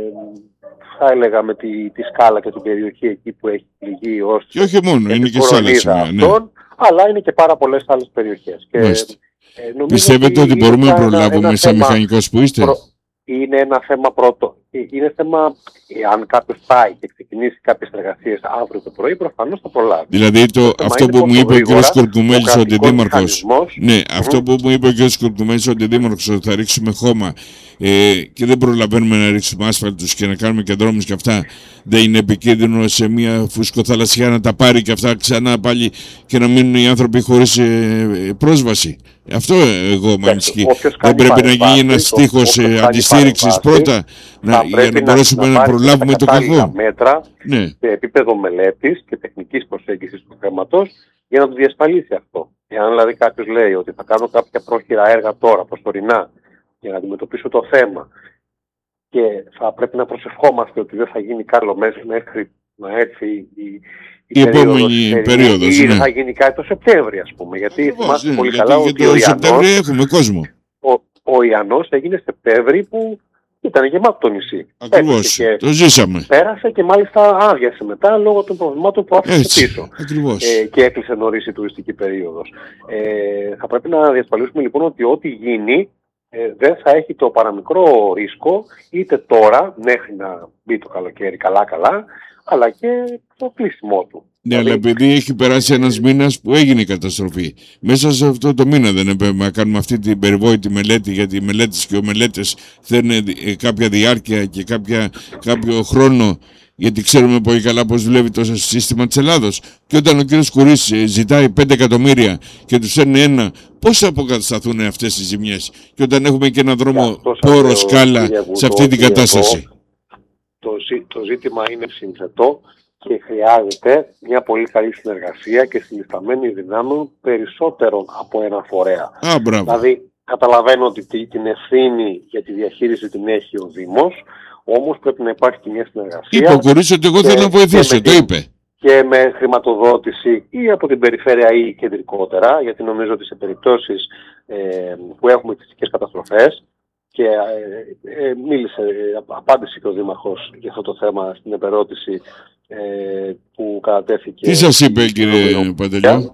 θα έλεγα με τη, τη σκάλα και την περιοχή εκεί που έχει πληγεί ως και όχι μόνο, είναι και σε άλλα σημεία, ναι. αλλά είναι και πάρα πολλές άλλες περιοχές. Και, ε, πιστεύετε ότι, ότι μπορούμε να προλάβουμε σαν μηχανικός που είστε? Προ, είναι ένα θέμα πρώτο. Είναι θέμα, αν κάποιος πάει και ξεκινήσει κάποιες εργασίες αύριο το πρωί, προφανώς θα προλάβει. Δηλαδή το, το αυτό που μου είπε ο κ. Σκορπτουμέλης, ο αντιδήμαρχος, ναι, mm-hmm. αυτό που μου είπε ο κ. Σκορπτουμέλης, ο αντιδήμαρχος, ότι θα ρίξουμε χώμα ε, και δεν προλαβαίνουμε να ρίξουμε άσφαλτους και να κάνουμε και δρόμους και αυτά, δεν είναι επικίνδυνο σε μια φουσκοθαλασσιά να τα πάρει και αυτά ξανά πάλι και να μείνουν οι άνθρωποι χωρίς ε, πρόσβαση? Αυτό εγώ με ανησυχεί. Δεν πρέπει να γίνει ένας στίχος ε, αντιστήριξης πρώτα να, για να μπορέσουμε να, να προλάβουμε το κακό. Μέτρα ναι. σε επίπεδο μελέτης και τεχνικής προσέγγισης του θέματος για να το διασφαλίσει αυτό. Εάν δηλαδή κάποιος λέει ότι θα κάνω κάποια πρόχειρα έργα τώρα, προσωρινά, για να αντιμετωπίσω το θέμα και θα πρέπει να προσευχόμαστε ότι δεν θα γίνει καλό μέσα μέχρι να έρθει η, η, η επόμενη περίοδος, ή ναι. θα γίνει κάτι το Σεπτέμβριο, ας πούμε. Γιατί θυμάστε ναι, πολύ γιατί καλά ότι το Σεπτέμβριο έχουμε κόσμο. Ο, ο Ιαννός έγινε Σεπτέμβρη που ήταν γεμάτο το νησί. Ακριβώς, το ζήσαμε. Πέρασε και μάλιστα άδειασε μετά λόγω των προβλημάτων που άφησε πίσω. Ε, και έκλεισε νωρίς η τουριστική περίοδος. Ε, θα πρέπει να διασφαλίσουμε λοιπόν ότι ό,τι γίνει ε, δεν θα έχει το παραμικρό ρίσκο είτε τώρα μέχρι να μπει το καλοκαίρι καλά-καλά, αλλά και το κλείσιμό του. Ναι, δηλαδή, αλλά επειδή έχει περάσει ένας μήνας που έγινε η καταστροφή, μέσα σε αυτό το μήνα δεν έπρεπε να κάνουμε αυτή την περιβόητη μελέτη, γιατί οι μελέτες και οι μελέτες θέλουν κάποια διάρκεια και κάποια, κάποιο χρόνο, γιατί ξέρουμε πολύ καλά πώς δουλεύει το σύστημα της Ελλάδος. Και όταν ο κ. Κουρής ζητάει πέντε εκατομμύρια και τους έρνει ένα, πώς θα αποκατασταθούν αυτές οι ζημιές? Και όταν έχουμε και έναν δρόμο πόρο σκάλα σε αυτή την κατάσταση. Το, το ζήτημα είναι συνθετό και χρειάζεται μια πολύ καλή συνεργασία και συνισταμένη δυνάμεων περισσότερων από ένα φορέα. Α, δηλαδή, καταλαβαίνω ότι την ευθύνη για τη διαχείριση την έχει ο Δήμος, όμως πρέπει να υπάρχει και μια συνεργασία. Είπε ο Κουρής ότι εγώ θέλω να βοηθήσω, το είπε. Και με χρηματοδότηση ή από την περιφέρεια ή κεντρικότερα, γιατί νομίζω ότι σε περιπτώσεις ε, που έχουμε φυσικές καταστροφές, και ε, ε, μίλησε, ε, απάντησε και ο Δήμαρχος για αυτό το θέμα στην επερώτηση ε, που κατατέθηκε. Τι σας είπε, κύριε Παντελιό?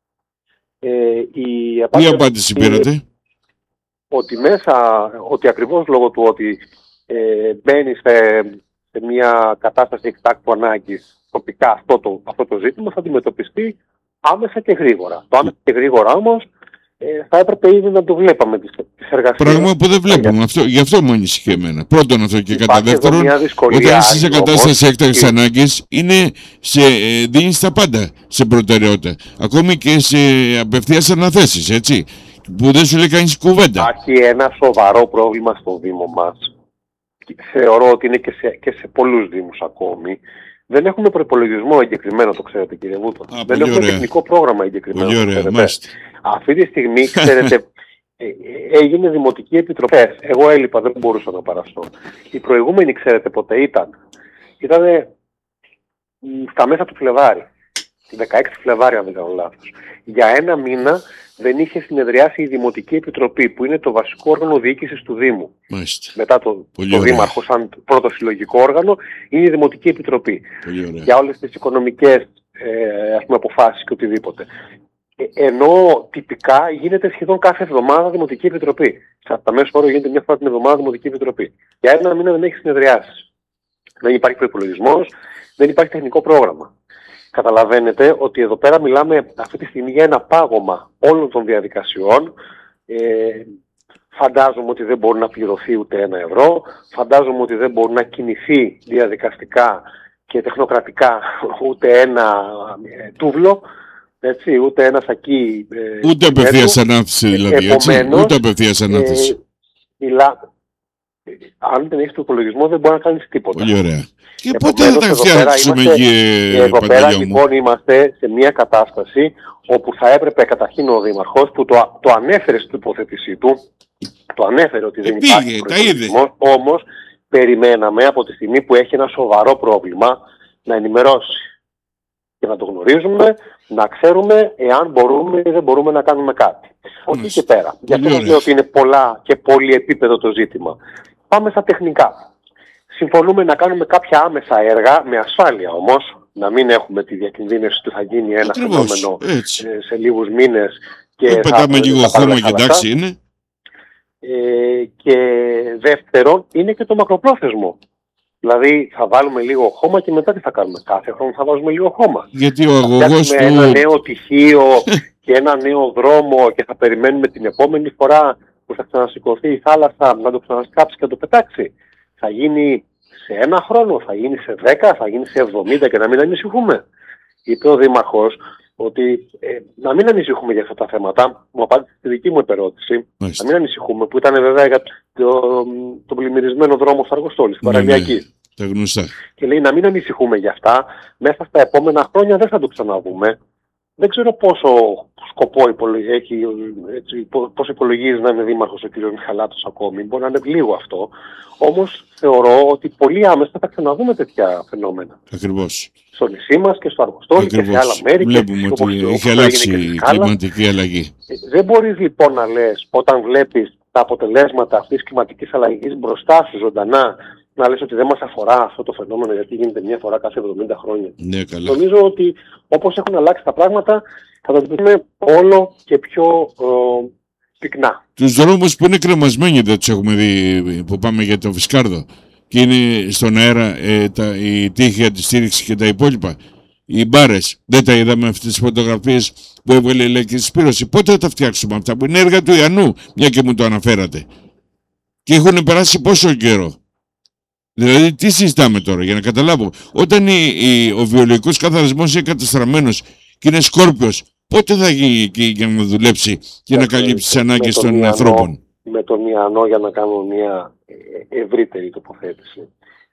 Ε, η Τι απάντηση πήρατε? Ότι μέσα, ότι ακριβώς λόγω του ότι ε, μπαίνει σε, σε μια κατάσταση εκτάκτου ανάγκης τοπικά αυτό το, αυτό το ζήτημα θα αντιμετωπιστεί άμεσα και γρήγορα. Το άμεσα και γρήγορα όμως Ε, θα έπρεπε ήδη να το βλέπαμε τις, τις εργασίες. Πράγμα που δεν βλέπουμε. Για... Αυτό, γι' αυτό μου ανησυχεί εμένα. Πρώτον αυτό και κατά δεύτερον, όταν είσαι σε κατάσταση έκτακτης ανάγκης, είναι σε, ε, δίνεις τα πάντα σε προτεραιότητα. Ακόμη και σε απευθείας αναθέσεις, έτσι, που δεν σου λέει κανείς κουβέντα. Υπάρχει ένα σοβαρό πρόβλημα στο Δήμο μας. Θεωρώ ότι είναι και σε, και σε πολλούς Δήμους ακόμη. Δεν έχουμε προϋπολογισμό εγκεκριμένο, το ξέρετε κύριε Βούτο. Α, δεν έχουμε ωραία. τεχνικό πρόγραμμα εγκεκριμένο. Πολύ ωραία, αυτή τη στιγμή, ξέρετε, έγινε δημοτική επιτροπές. Εγώ έλειπα, δεν μπορούσα να παραστώ. Η προηγούμενη, ξέρετε πότε ήταν? Ήταν στα μέσα του Φλεβάρι. δεκαέξι Φλεβάρι, αν δεν κάνω λάθος. Για ένα μήνα δεν είχε συνεδριάσει η Δημοτική Επιτροπή, που είναι το βασικό όργανο διοίκησης του Δήμου. Μάλιστα. Μετά το, το Δήμαρχο, σαν πρώτο συλλογικό όργανο, είναι η Δημοτική Επιτροπή. Για όλες τις οικονομικές ε, ας πούμε, αποφάσεις και οτιδήποτε. Ε, ενώ τυπικά γίνεται σχεδόν κάθε εβδομάδα Δημοτική Επιτροπή. Στα μέσο όρο γίνεται μια φορά την εβδομάδα Δημοτική Επιτροπή. Για ένα μήνα δεν έχει συνεδριάσει. Δεν υπάρχει προϋπολογισμός, δεν υπάρχει τεχνικό πρόγραμμα. Καταλαβαίνετε ότι εδώ πέρα μιλάμε αυτή τη στιγμή για ένα πάγωμα όλων των διαδικασιών. Ε, φαντάζομαι ότι δεν μπορεί να πληρωθεί ούτε ένα ευρώ, φαντάζομαι ότι δεν μπορεί να κινηθεί διαδικαστικά και τεχνοκρατικά ούτε ένα ε, τούβλο, έτσι, ούτε ένα σακί. Ε, ούτε απευθείας ανάθεση δηλαδή, έτσι, ούτε απευθείας ανάθεση. Ε, μιλά, αν δεν έχεις το υπολογισμό δεν μπορεί να κάνεις τίποτα. Πολύ ωραία. Και πότε θα τα φτιάξουμε εκεί, εδώ πέρα λοιπόν είμαστε σε μια κατάσταση όπου θα έπρεπε καταρχήν ο Δήμαρχος που το, το ανέφερε στην τοποθέτησή του, το ανέφερε ότι δεν Επήγε, υπάρχει προϋπολογισμός, όμως περιμέναμε από τη στιγμή που έχει ένα σοβαρό πρόβλημα να ενημερώσει και να το γνωρίζουμε, να ξέρουμε εάν μπορούμε ή δεν μπορούμε να κάνουμε κάτι. Όχι και πέρα. Γι' αυτό λέω ότι είναι πολλά και πολύ επίπεδο το ζήτημα. Πάμε στα τεχνικά. Συμφωνούμε να κάνουμε κάποια άμεσα έργα, με ασφάλεια όμως, να μην έχουμε τη διακινδύνευση ότι θα γίνει ένα φαινόμενο ε, σε λίγους μήνες. Και θα πετάμε λίγο χώμα και εντάξει είναι. Ε, και δεύτερον, είναι και το μακροπρόθεσμο. Δηλαδή θα βάλουμε λίγο χώμα και μετά τι θα κάνουμε? Κάθε χρόνο θα βάζουμε λίγο χώμα. Γιατί ο αγωγός του... ένα νέο τυχείο και ένα νέο δρόμο και θα περιμένουμε την επόμενη φορά που θα ξανασηκωθεί η θάλασσα να το ξανασκάψει και να το πετάξει. Θα γίνει σε ένα χρόνο, θα γίνει σε δέκα, θα γίνει σε εβδομήντα και να μην ανησυχούμε. Είπε ο Δήμαρχος ότι ε, να μην ανησυχούμε για αυτά τα θέματα. Μου απάντησε στη δική μου ερώτηση. Να μην ανησυχούμε, που ήταν βέβαια για το, το πλημμυρισμένο δρόμο στο Αργοστόλι, στην Παραλιακή. Ναι, τα γνωστά. Και λέει να μην ανησυχούμε για αυτά. Μέσα στα επόμενα χρόνια δεν θα το ξαναδούμε. Δεν ξέρω πόσο σκοπό έχει, έτσι, πόσο υπολογίζει να είναι δήμαρχος ο κ. Μιχαλάτος ακόμη. Μπορεί να είναι λίγο αυτό. Όμως θεωρώ ότι πολύ άμεσα θα ξαναδούμε τέτοια φαινόμενα. Ακριβώς. Στο νησί μας και στο Αργοστόλι και σε άλλα μέρη. Βλέπουμε και ότι έχει αλλάξει η κλιματική αλλαγή. Δεν μπορείς λοιπόν να λες όταν βλέπεις τα αποτελέσματα αυτής της κλιματικής αλλαγής μπροστά σου ζωντανά, να λες ότι δεν μας αφορά αυτό το φαινόμενο γιατί γίνεται μια φορά κάθε εβδομήντα χρόνια. Ναι, καλά. Νομίζω ότι όπως έχουν αλλάξει τα πράγματα θα τα δούμε όλο και πιο ε, πυκνά. Τους δρόμους που είναι κρεμασμένοι δεν τους έχουμε δει, που πάμε για το Φισκάρδο και είναι στον αέρα ε, τα, η τύχη αντιστήριξη και τα υπόλοιπα. Οι μπάρες, δεν τα είδαμε αυτές τις φωτογραφίες που έβγαλε η Λέκη Σπύρωση? Πότε θα τα φτιάξουμε αυτά που είναι έργα του Ιαννού, μια και μου το αναφέρατε? Και έχουν περάσει πόσο καιρό? Δηλαδή, τι συζητάμε τώρα, για να καταλάβω. Όταν η, η, ο βιολογικός καθαρισμός είναι καταστραμμένος και είναι σκόρπιος, πότε θα γίνει εκεί για να δουλέψει και να καλύψει τις ανάγκες των Ιαννό, ανθρώπων? Με τον Ιαννό, για να κάνω μια ευρύτερη τοποθέτηση.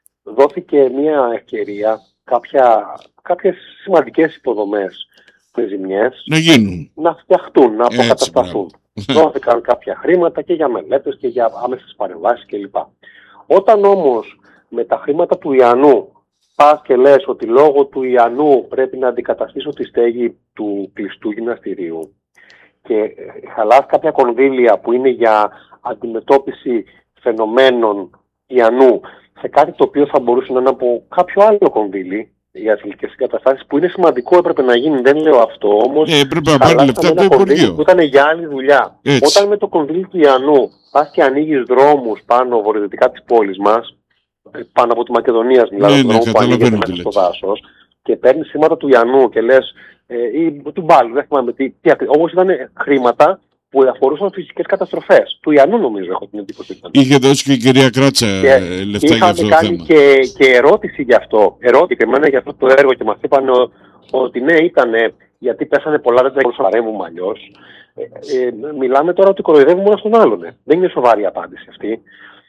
Δόθηκε μια ευκαιρία κάποια, κάποιες σημαντικές υποδομές με ζημιές να γίνουν, να φτιαχτούν, να αποκατασταθούν. Δόθηκαν κάποια χρήματα και για μελέτες και για άμεσες παρεμβάσεις κλπ. Όταν όμως με τα χρήματα του Ιαννού πας και λες ότι λόγω του Ιαννού πρέπει να αντικαταστήσω τη στέγη του κλειστού γυμναστηρίου και χαλάς κάποια κονδύλια που είναι για αντιμετώπιση φαινομένων Ιαννού σε κάτι το οποίο θα μπορούσε να είναι από κάποιο άλλο κονδύλι για αθλητικές εγκαταστάσεις που είναι σημαντικό, έπρεπε να γίνει, δεν λέω αυτό, όμως ε, έπρεπε να πάρει λεφτά από το Υπουργείο που ήταν για άλλη δουλειά. Έτσι. Όταν με το κονδύλι του Ιαννού πας και ανοίγεις δρόμους πάνω βορειοδυτικά της πόλης μας, πάνω από τη Μακεδονία, μιλάμε, ναι, το ναι, δρόμο που ανοίγεται μέσα στο δάσος, και παίρνεις σήματα του Ιαννού και λες, ε, ή του Μπάλου, δεν θυμάμαι τι, τι όμως ήταν χρήματα που αφορούσαν φυσικές καταστροφές. Του Ιαννού νομίζω έχω την εντύπωση. Είχε δώσει και η κυρία Κράτσα και λεφτά για αυτό το θέμα. Είχαμε κάνει και, και ερώτηση γι' αυτό. Ερώτηκε εμένα για αυτό το έργο και μας είπαν ο, ότι ναι, ήταν γιατί πέσανε πολλά, δεν τα μπορούσαν να παρέμβουμε αλλιώς. Ε, ε, μιλάμε τώρα ότι κοροϊδεύουμε ένα στον άλλον. Ε. Δεν είναι σοβαρή απάντηση αυτή.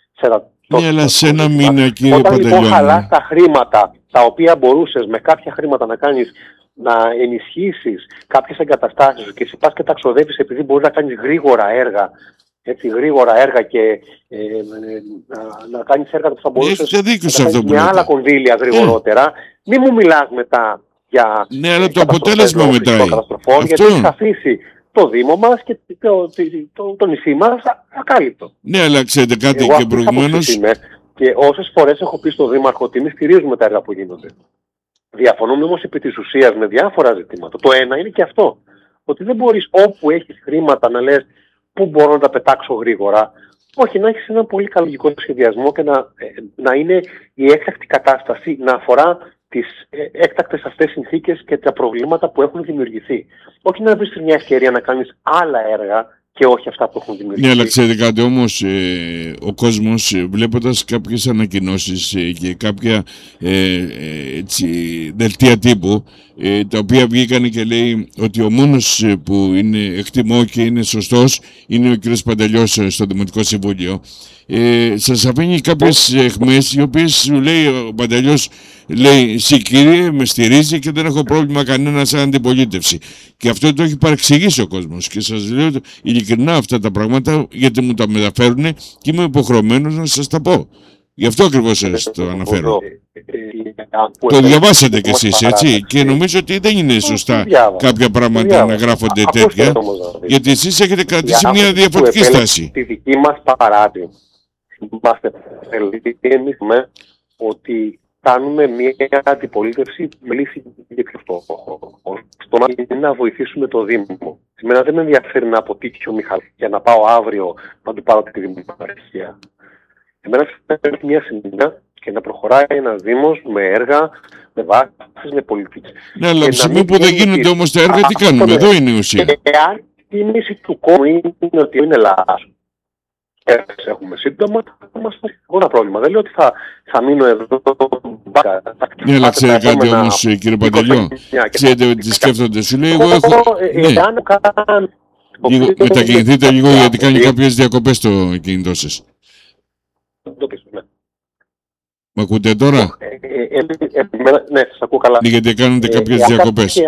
Ναι, αλλά σε ένα μήνα, κύριε Όταν Παντελιώνη, λοιπόν χαλάς τα χρήματα τα οποία μπορούσες με κάποια χρήματα να κάνεις, να ενισχύσεις κάποιες εγκαταστάσεις και εσύ πας και τα ξοδεύεις επειδή μπορείς να κάνεις γρήγορα έργα, έτσι, γρήγορα έργα και ε, ε, να, να κάνεις έργα που θα μπορούσες να κάνεις με άλλα κονδύλια γρηγορότερα. Ε. Μην μου μιλάς μετά για ναι, αλλά το αποτέλεσμα μετράει. Γιατί έχει αφήσει το Δήμο μας και το, το, το, το νησί μας ακάλυπτο. Ναι, αλλά ξέρετε κάτι εγώ και προηγουμένως. Και όσες φορές έχω πει στον Δήμαρχο ότι εμείς στηρίζουμε τα έργα που γίνονται. Διαφωνούμε όμως επί της ουσίας με διάφορα ζητήματα. Το ένα είναι και αυτό. Ότι δεν μπορείς όπου έχεις χρήματα να λες πού μπορώ να τα πετάξω γρήγορα. Όχι, να έχεις ένα πολύ καλό σχεδιασμό και να, να είναι η έκτακτη κατάσταση να αφορά τις έκτακτες αυτές συνθήκες και τα προβλήματα που έχουν δημιουργηθεί. Όχι να βρεις μια ευκαιρία να κάνεις άλλα έργα και όχι αυτά που έχουν δημιουργηθεί. Ναι, αλλά ξέρετε κάτι όμως, ε, ο κόσμος ε, βλέποντας κάποιες ανακοινώσεις ε, και κάποια ε, ε, έτσι, δελτία τύπου, ε, τα οποία βγήκαν και λέει ότι ο μόνος ε, που είναι εκτιμώ και είναι σωστός είναι ο κ. Παντελιός ε, στο Δημοτικό Συμβούλιο. Ε, σας αφήνει κάποιες αιχμές οι οποίες σου λέει ο Παντελιός, λέει «Συ κύριε με στηρίζει και δεν έχω πρόβλημα κανένα σαν αντιπολίτευση». Και αυτό το έχει παρεξηγήσει ο κόσμος και σας λέω ειλικρινά αυτά τα πράγματα γιατί μου τα μεταφέρουν και είμαι υποχρεωμένος να σας τα πω. Γι' αυτό ακριβώς σας το αναφέρω. Το διαβάσατε κι εσείς, έτσι, και νομίζω ότι δεν είναι σωστά κάποια πράγματα να γράφονται τέτοια, γιατί εσείς έχετε κρατήσει μια διαφορετική στάση. Τη δική μας παράδειγμα, είμαστε εμείς ότι κάνουμε μια αντιπολίτευση με λύση για αυτό. Στο να, να βοηθήσουμε το Δήμο. Εμένα δεν με ενδιαφέρει να αποτύχει ο Μιχάλης για να πάω αύριο να του πάρω τη δημοκρατία. Εμένα πρέπει μια σημεία και να προχωράει ένας Δήμος με έργα, με βάσεις, με πολιτική. Ναι, αλλά από τη στιγμή που δεν γίνονται όμως τα έργα, τι κάνουμε, εδώ είναι η ουσία. Εάν η μίση του κόμμου είναι ότι είναι λάθος, έχουμε σύντομα, θα μας πει ένα πρόβλημα. Δεν λέω ότι θα, θα μείνω εδώ. Ναι, αλλά ξέρετε κάτι όμως, κύριε Παντελιό, ξέρετε ότι σκέφτονται, σου λέει, εγώ έχω... Μετακινηθείτε λίγο γιατί κάνει κάποιες διακοπές στο κινητό σας. Μ' ακούτε τώρα? Ναι, σας ακούω καλά. Γιατί κάνετε κάποιες διακοπές.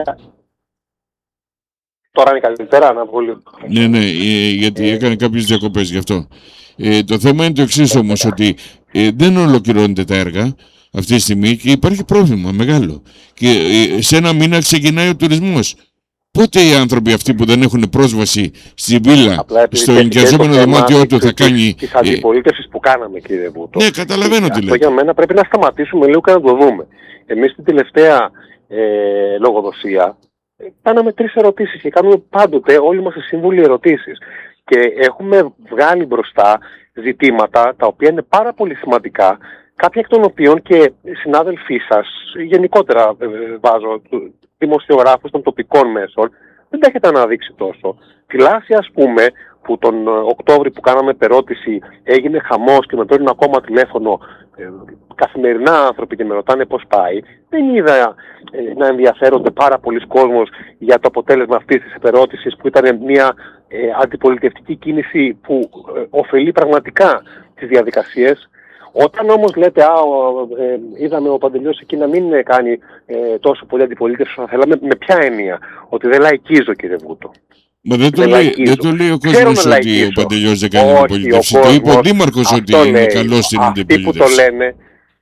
Τώρα είναι καλύτερα να πω λίγο. Ναι, ναι, γιατί έκανε κάποιες διακοπές γι' αυτό. Ε, το θέμα είναι το εξής όμως, ότι ε, δεν ολοκληρώνεται τα έργα αυτή τη στιγμή και υπάρχει πρόβλημα μεγάλο. Και ε, σε ένα μήνα ξεκινάει ο τουρισμός. Πότε οι άνθρωποι αυτοί που δεν έχουν πρόσβαση στη βίλα, στο ενοικιαζόμενο δωμάτιό του θα κάνει... Τις αντιπολίτευσεις που κάναμε, κύριε Βούτο. Ναι, καταλαβαίνω τι λέτε. Αυτό για μένα πρέπει να σταματήσουμε λίγο και να το δούμε. Εμείς την τελευταία ε, λογοδοσία κάναμε τρεις ερωτήσεις και κάνουμε πάντοτε όλοι μας οι σύμβουλοι ερωτήσεις. Και έχουμε βγάλει μπροστά ζητήματα τα οποία είναι πάρα πολύ σημαντικά, κάποια εκ των οποίων και συνάδελφοί σας, γενικότερα ε, βάζω, δημοσιογράφους των τοπικών μέσων, δεν τα έχετε αναδείξει τόσο. Τηλάσια, ας πούμε, που τον Οκτώβρη που κάναμε περώτηση έγινε χαμός και με παίρνουν ακόμα τηλέφωνο ε, καθημερινά άνθρωποι και με ρωτάνε πώς πάει, δεν είδα ε, να ενδιαφέρονται πάρα πολλοί κόσμος για το αποτέλεσμα αυτής της περώτησης που ήταν μια ε, αντιπολιτευτική κίνηση που ε, ωφελεί πραγματικά τις διαδικασίες. Όταν όμως λέτε, α, ε, είδαμε ο Παντελιός εκεί να μην κάνει ε, τόσο πολύ αντιπολίτευση όσο θα θέλαμε, με ποια έννοια? Ότι δεν λαϊκίζω, κύριε Βούτο. Μα δεν το, λέει, δεν το λέει ο κόσμος ότι ο Παντελιός δεν κάνει αντιπολίτευση. Το είπε ο Δήμαρχος ότι λέει, είναι καλός στην αντιπολίτευση. Αυτοί που το λένε,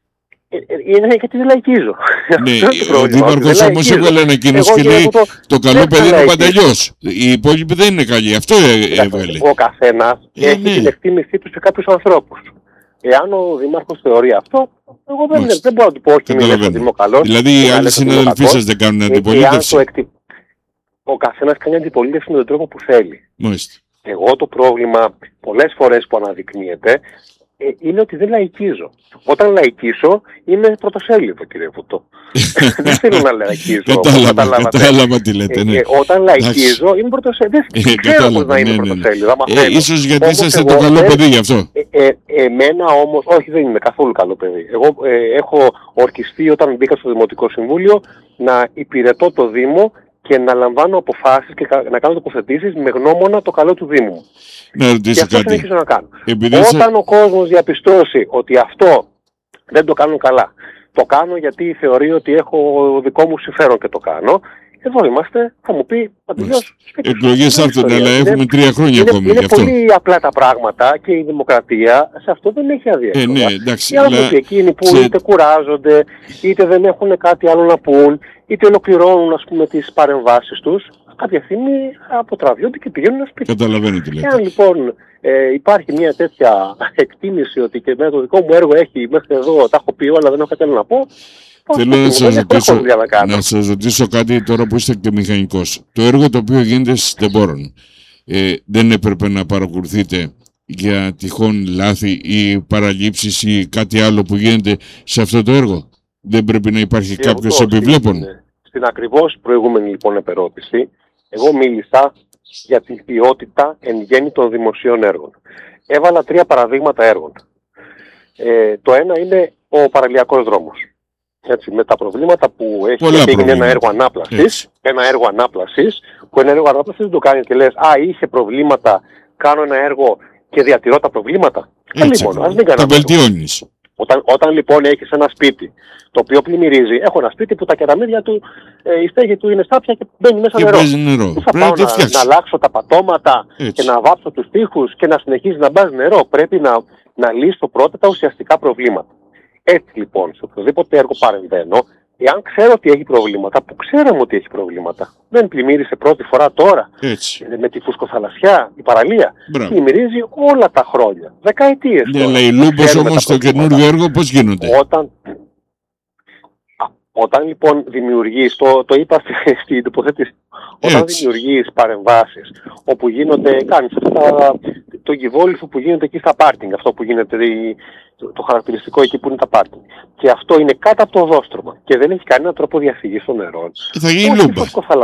είναι γιατί δεν λαϊκίζω. Ναι, ο Δήμαρχος όμως έβγαλε ανακοίνωση και λέει το, το καλό παιδί είναι ο Παντελιός. Οι υπόλοιποι δεν είναι καλοί. Αυτό έβγαλε. Ο καθένας ε, έχει ναι. την εκτίμησή του σε κάποιους ανθρώπους. Εάν ο Δήμαρχος θεωρεί αυτό, εγώ δεν, δεν μπορώ να του πω όχι, μην είναι το καλός. Δηλαδή οι άλλοι συναδελφοί σας δεν κάνουν αντιπολίτευση. Ο, εκτι... ο καθένας κάνει αντιπολίτευση με τον τρόπο που θέλει. Μάλιστα. Εγώ το πρόβλημα πολλές φορές που αναδεικνύεται ε, είναι ότι δεν λαϊκίζω. Όταν λαϊκίσω είμαι πρωτοσέλιδο, κύριε Βουτό. Δεν θέλω να λαϊκίζω. Κατάλαβα, κατάλαβα τι λέτε. Ναι. Ε, όταν λαϊκίζω είμαι πρωτοσέλιδο. Δεν ξέρω πώς να είμαι πρωτοσέλιδο. Ίσως γιατί είσαστε το καλό παιδί γι' αυτό. Ε, ε, εμένα όμως, όχι, δεν είμαι καθόλου καλό παιδί. Εγώ ε, έχω ορκιστεί όταν μπήκα στο Δημοτικό Συμβούλιο να υπηρετώ το Δήμο και να λαμβάνω αποφάσεις και να κάνω τοποθετήσεις με γνώμονα το καλό του Δήμου. Να ρωτήσω και αυτό συνεχίζω να κάνω. Επειδή όταν ο κόσμος διαπιστώσει ότι αυτό δεν το κάνω καλά, το κάνω γιατί θεωρεί ότι έχω δικό μου συμφέρον και το κάνω, εδώ είμαστε, θα μου πει Παντελιός. Εκλογές θα έρθουν, αλλά έχουμε τρία χρόνια είναι, ακόμη. Είναι πολύ απλά τα πράγματα και η δημοκρατία σε αυτό δεν έχει αδειές. Ε, ναι, εντάξει, οι άνθρωποι εκείνοι που σε... είτε κουράζονται, είτε δεν έχουν κάτι άλλο να πούν, είτε ολοκληρώνουν ας πούμε τις παρεμβάσεις τους, κάποια στιγμή αποτραβιούνται και πηγαίνουν ένα σπίτι. Καταλαβαίνω τι λέτε. Εάν λοιπόν ε, υπάρχει μια τέτοια εκτίμηση ότι και με το δικό μου έργο έχει μέχρι εδώ, τα έχω πει όλα, δεν έχω κάτι άλλο να πω. Θέλω να σας, ρωτήσω, να σας ρωτήσω κάτι τώρα που είστε και μηχανικός. Το έργο το οποίο γίνεται στις Τεμπόρων, ε, δεν έπρεπε να παρακολουθείτε για τυχόν λάθη ή παραλήψεις ή κάτι άλλο που γίνεται σε αυτό το έργο? Δεν πρέπει να υπάρχει κάποιος επιβλέπων. Στην, στην ακριβώς προηγούμενη λοιπόν επερώτηση, εγώ μίλησα για την ποιότητα εν γέννη των δημοσίων έργων. Έβαλα τρία παραδείγματα έργων. Ε, το ένα είναι ο παραλιακός δρόμος. Έτσι, με τα προβλήματα που έχει και έγινε ένα έργο ανάπλασης, ένα έργο ανάπλασης, που ένα έργο ανάπλασης δεν το κάνει και λες, α, είχε προβλήματα, κάνω ένα έργο και διατηρώ τα προβλήματα. Έτσι, λοιπόν, ας μην τα βελτιώνεις. Όταν, όταν λοιπόν έχεις ένα σπίτι το οποίο πλημμυρίζει, έχω ένα σπίτι που τα κεραμίδια του, ε, η στέγη του είναι στάπια και μπαίνει μέσα και νερό. νερό. Θα πάω να, να αλλάξω τα πατώματα έτσι, και να βάψω τους τοίχους και να συνεχίζει να μπάζει νερό. Πρέπει να, να λύσω πρώτα τα ουσιαστικά προβλήματα. Έτσι λοιπόν, σε οποιοδήποτε έργο παρεμβαίνω, εάν ξέρω ότι έχει προβλήματα, που ξέραμε ότι έχει προβλήματα, δεν πλημμύρισε πρώτη φορά τώρα, έτσι, με τη φουσκοθαλασσιά, η παραλία, μπράβο, πλημμυρίζει όλα τα χρόνια, δεκαετίες. Ναι, αλλά οι λούμπες όμως στο καινούργιο έργο πώς γίνονται? Όταν, όταν λοιπόν δημιουργείς, το, το είπα στην τοποθέτηση, όταν δημιουργείς παρεμβάσεις όπου γίνονται, κάνεις αυτά, το κυβόλυφο που γίνεται εκεί στα πάρκινγκ, αυτό που γίνεται, το, το χαρακτηριστικό εκεί που είναι τα πάρκινγκ, και αυτό είναι κάτω από το οδόστρωμα και δεν έχει κανένα τρόπο διαφυγής των νερών, και θα γίνει λούμπα.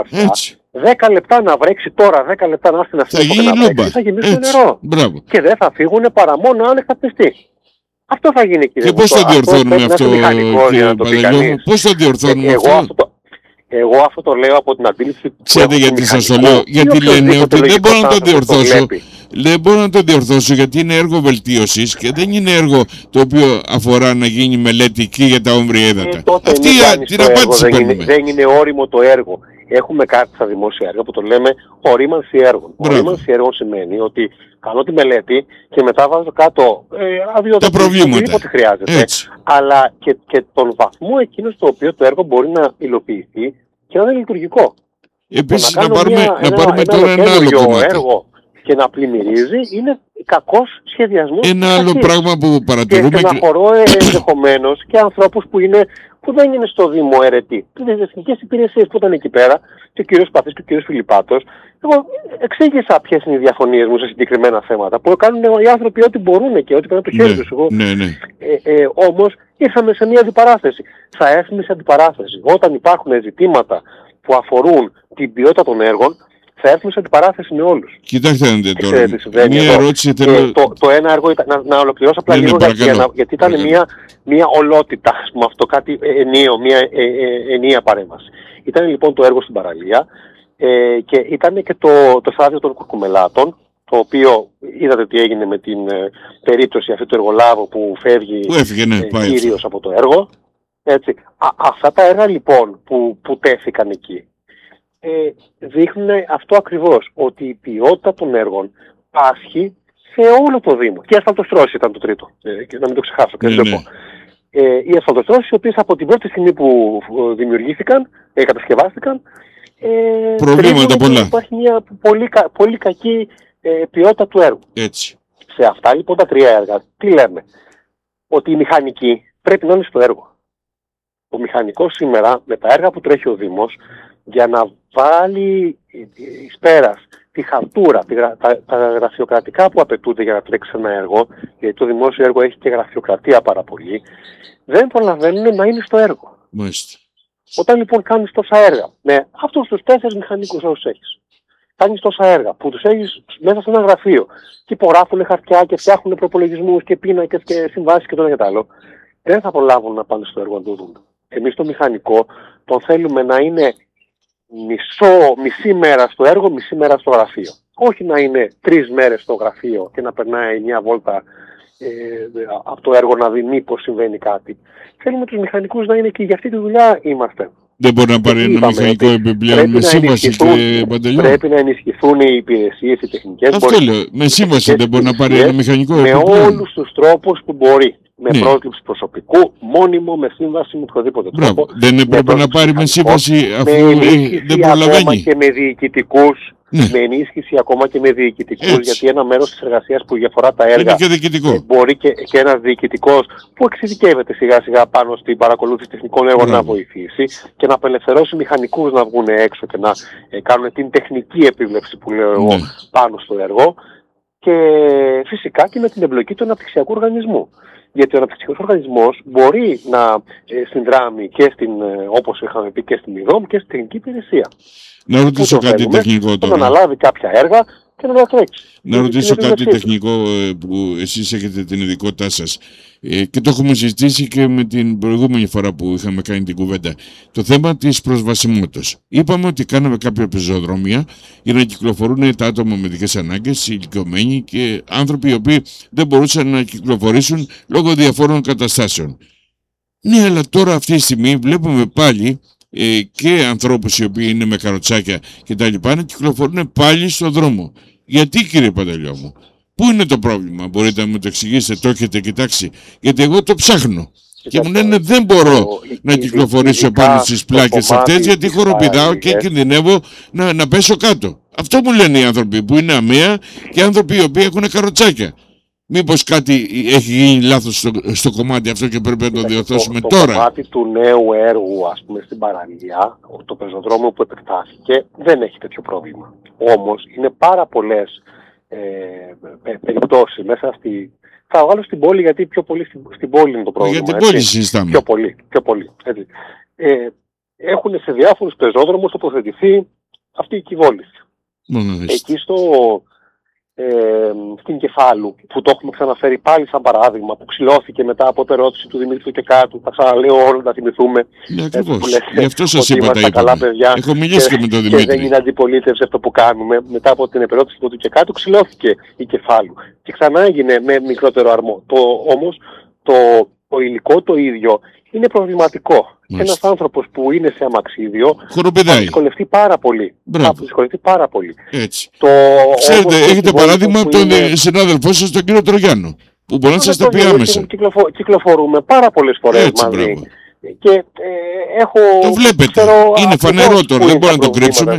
δέκα λεπτά να βρέξει τώρα, δέκα λεπτά να έρθει να φύγει να βρέξει, θα γεμίσει νερό. Μπράβο. Και δεν θα φύγουν παρά μόνο αν εκταπιστεί. Αυτό θα γίνει, κύριε. Και πώς θα διορθώνουμε αυτό, κύριε Παντελιώμου, πώς θα διορθώνουμε εγώ αυτό? αυτό το, εγώ αυτό το λέω από την αντίληψη που ξέρετε γιατί σας το λέω? Γιατί λένε ότι δεν μπορώ να το διορθώσω. Δεν μπορώ να το διορθώσω γιατί είναι έργο βελτίωσης και δεν είναι έργο το οποίο αφορά να γίνει μελέτη και για τα όμβρια έδατα. Ε, Αυτή την απάντηση δεν είναι, δεν είναι όριμο το έργο. Έχουμε κάτι στα δημόσια έργα που το λέμε ορίμανση έργων. Μπράβο. Ορίμανση έργων σημαίνει ότι κάνω τη μελέτη και μετά βάζω κάτω ε, αδειοδοτήσεις, τα προβλήματα. Οτιδήποτε χρειάζεται. Έτσι. Αλλά και, και τον βαθμό εκείνο στο οποίο το έργο μπορεί να υλοποιηθεί και να είναι λειτουργικό. Επίσης να, να πάρουμε, μια, να πάρουμε ένα, τώρα ένα άλλο κομμάτι. Έργο και να πλημμυρίζει είναι κακός σχεδιασμός. Ένα άλλο πράγμα που παρατηρούμε. Και στεναχωρώ ενδεχομένως και ανθρώπους που, είναι, που δεν είναι στο Δήμο αιρετοί. Τις εθνικές υπηρεσίες που ήταν εκεί πέρα, και ο κύριος Παθής και ο κύριος Φιλιππάτος. Εγώ εξήγησα ποιες είναι οι διαφωνίες μου σε συγκεκριμένα θέματα. Που κάνουν οι άνθρωποι ό,τι μπορούν και ό,τι πρέπει να το χέρι τους. Εγώ, ναι, ναι. ε, ε, όμως ήρθαμε σε μια αντιπαράθεση. Θα έρθουμε σε αντιπαράθεση. Όταν υπάρχουν ζητήματα που αφορούν την ποιότητα των έργων, θα έρθουμε σε αντιπαράθεση με όλους. Κοιτάξτε να δείτε τώρα. Ξέρετε, μία ερώτηση θέλω... ε, το, το ένα έργο ήταν, να, να ολοκληρώσω απλά λίγο για, για να, γιατί ήταν μια, μια ολότητα, ας πούμε, αυτό κάτι ενίο, μια ε, ε, ενία παρέμβαση. Ήταν λοιπόν το έργο στην παραλία ε, και ήταν και το, το στάδιο των κουρκουμελάτων, το οποίο είδατε τι έγινε με την ε, περίπτωση αυτή του εργολάβου που φεύγει που έφυγε, ναι, ε, κύριος από το έργο. Έτσι. Α, αυτά τα έργα λοιπόν που, που τέθηκαν εκεί, Ε, δείχνουν αυτό ακριβώς, ότι η ποιότητα των έργων πάσχει σε όλο το Δήμο. Και η ασφαλτοστρώσεις ήταν το τρίτο, ε, και να μην το ξεχάσω και ναι, δεν ναι. πω. Ε, οι ασφαλτοστρώσεις, οι οποίες από την πρώτη στιγμή που δημιουργήθηκαν, ε, κατασκευάστηκαν, ε, προβλήματα πολλά. Υπάρχει μια πολύ, πολύ κακή ε, ποιότητα του έργου. Έτσι. Σε αυτά λοιπόν τα τρία έργα, τι λέμε? Ότι η μηχανική πρέπει να είναι στο έργο. Ο μηχανικός σήμερα, με τα έργα που τρέχει ο Δήμος, για να βάλει εις πέρας τη χαρτούρα, τη, τα, τα γραφειοκρατικά που απαιτούνται για να τρέξει ένα έργο, γιατί το δημόσιο έργο έχει και γραφειοκρατία πάρα πολύ, δεν προλαβαίνουν να είναι στο έργο. Μάλιστα. Όταν λοιπόν κάνεις τόσα έργα, με αυτούς τους τέσσερις μηχανικούς όσους έχεις, κάνεις τόσα έργα που τους έχεις μέσα σε ένα γραφείο και υπογράφουν χαρτιά και φτιάχνουν προπολογισμούς και πίνακες και συμβάσεις και το ένα και το άλλο, δεν θα προλάβουν να πάνε στο έργο να το δουν. Εμείς το μηχανικό τον θέλουμε να είναι μισό, μισή μέρα στο έργο, μισή μέρα στο γραφείο. Όχι να είναι τρεις μέρες στο γραφείο και να περνάει μια βόλτα ε, από το έργο να δει μήπως συμβαίνει κάτι. Θέλουμε τους μηχανικούς να είναι και για αυτή τη δουλειά είμαστε. Δεν μπορεί να πάρει ένα μηχανικό επιπλέον με σύμβαση και Παντελιώμου. Πρέπει να ενισχυθούν οι υπηρεσίες, οι τεχνικές. Αυτό μπορεί, λέω. Με σύμβαση δεν μπορεί να πάρει ένα μηχανικό με επιπλέον. Με όλους τους τρόπους που μπορεί. Με ναι. πρόσληψη προσωπικού, μόνιμο, με σύμβαση, με οποιοδήποτε τρόπο. Δεν έπρεπε να πάρει με σύμβαση αφού δεν προλαβαίνει. Ακόμα και με διοικητικούς, ναι. με ενίσχυση ακόμα και με διοικητικούς, γιατί ένα μέρος της εργασίας που διαφορά τα έργα και μπορεί και, και ένας διοικητικός που εξειδικεύεται σιγά σιγά πάνω στην παρακολούθηση τεχνικών έργων να βοηθήσει και να απελευθερώσει μηχανικούς να βγουν έξω και να ε, κάνουν την τεχνική επίβλεψη που λέω εγώ ναι. πάνω στο έργο. Και φυσικά και με την εμπλοκή του αναπτυξιακού οργανισμού. Γιατί ο αναπτυξιακός οργανισμός μπορεί να ε, συνδράμει και στην, ε, όπως είχαμε πει, και στην ΙΔΟΜ και στην τεχνική υπηρεσία. Να ρωτήσω κάτι τεχνικό τώρα. Να αναλάβει κάποια έργα και να τα τρέξει. Να ρωτήσω κάτι τεχνικό που εσείς έχετε την ειδικότητά σας ε, και το έχουμε συζητήσει και με την προηγούμενη φορά που είχαμε κάνει την κουβέντα. Το θέμα της προσβασιμότητας. Είπαμε ότι κάναμε κάποια πεζοδρομία για να κυκλοφορούν τα άτομα με ειδικές ανάγκες, ηλικιωμένοι και άνθρωποι οι οποίοι δεν μπορούσαν να κυκλοφορήσουν λόγω διαφόρων καταστάσεων. Ναι, αλλά τώρα αυτή τη στιγμή βλέπουμε πάλι ε, και ανθρώπους οι οποίοι είναι με καροτσάκια και τα λοιπά να κυκλοφορούν πάλι στον δρόμο. Γιατί, κύριε Παντελιό μου, πού είναι το πρόβλημα, μπορείτε να μου το εξηγήσετε, το έχετε κοιτάξει? Γιατί εγώ το ψάχνω και μου λένε δεν μπορώ να κυκλοφορήσω πάνω στις πλάκες αυτές γιατί χοροπηδάω και κινδυνεύω να, να πέσω κάτω. Αυτό μου λένε οι άνθρωποι που είναι αμαία και άνθρωποι οι οποίοι έχουν καροτσάκια. Μήπως κάτι έχει γίνει λάθος στο, στο κομμάτι αυτό και πρέπει να το διορθώσουμε το, τώρα? Το κομμάτι του νέου έργου, ας πούμε, στην παραλία, το πεζοδρόμιο που επεκτάθηκε, δεν έχει τέτοιο πρόβλημα. Όμως είναι πάρα πολλές ε, περιπτώσεις μέσα στη... Θα βγάλω στην πόλη γιατί πιο πολύ στην, στην πόλη είναι το πρόβλημα. Για την πόλη συζητάμε. Πιο πολύ, πιο πολύ. Έτσι. Ε, έχουν σε διάφορους πεζόδρομους τοποθετηθεί αυτή η κυβόληση. Εκεί στο... Ε, στην Κεφάλου, που το έχουμε ξαναφέρει πάλι σαν παράδειγμα, που ξυλώθηκε μετά από την ερώτηση του Δημήτρου και κάτω. Θα ξαναλέω όλο να θυμηθούμε. Ναι, ακριβώς. Γι' αυτό σας είπα τα είπαμε. Έχω μιλήσει και, και με τον Δημήτρη. Και δεν είναι αντιπολίτευση αυτό που κάνουμε. Μετά από την ερώτηση του και κάτω, ξυλώθηκε η Κεφάλου. Και ξανά έγινε με μικρότερο αρμό. Το, όμως το, το υλικό το ίδιο είναι προβληματικό. Και ένας άνθρωπος που είναι σε αμαξίδιο θα δυσκολευτεί πάρα πολύ. Μπράβο. Θα δυσκολευτεί πάρα πολύ. Έτσι. Το, Ξέρετε, έχετε παράδειγμα από τον είναι... συνάδελφό σας, τον κύριο Τρογιάννο, που μπορεί να σας τα πει άμεσα. Κυκλοφο... Κυκλοφορούμε πάρα πολλές φορές έτσι, μαζί. Μπράβο. Και ε, έχω... Το βλέπετε. Ξέρω, είναι φανερό τώρα, δεν μπορούμε να το κρύψουμε.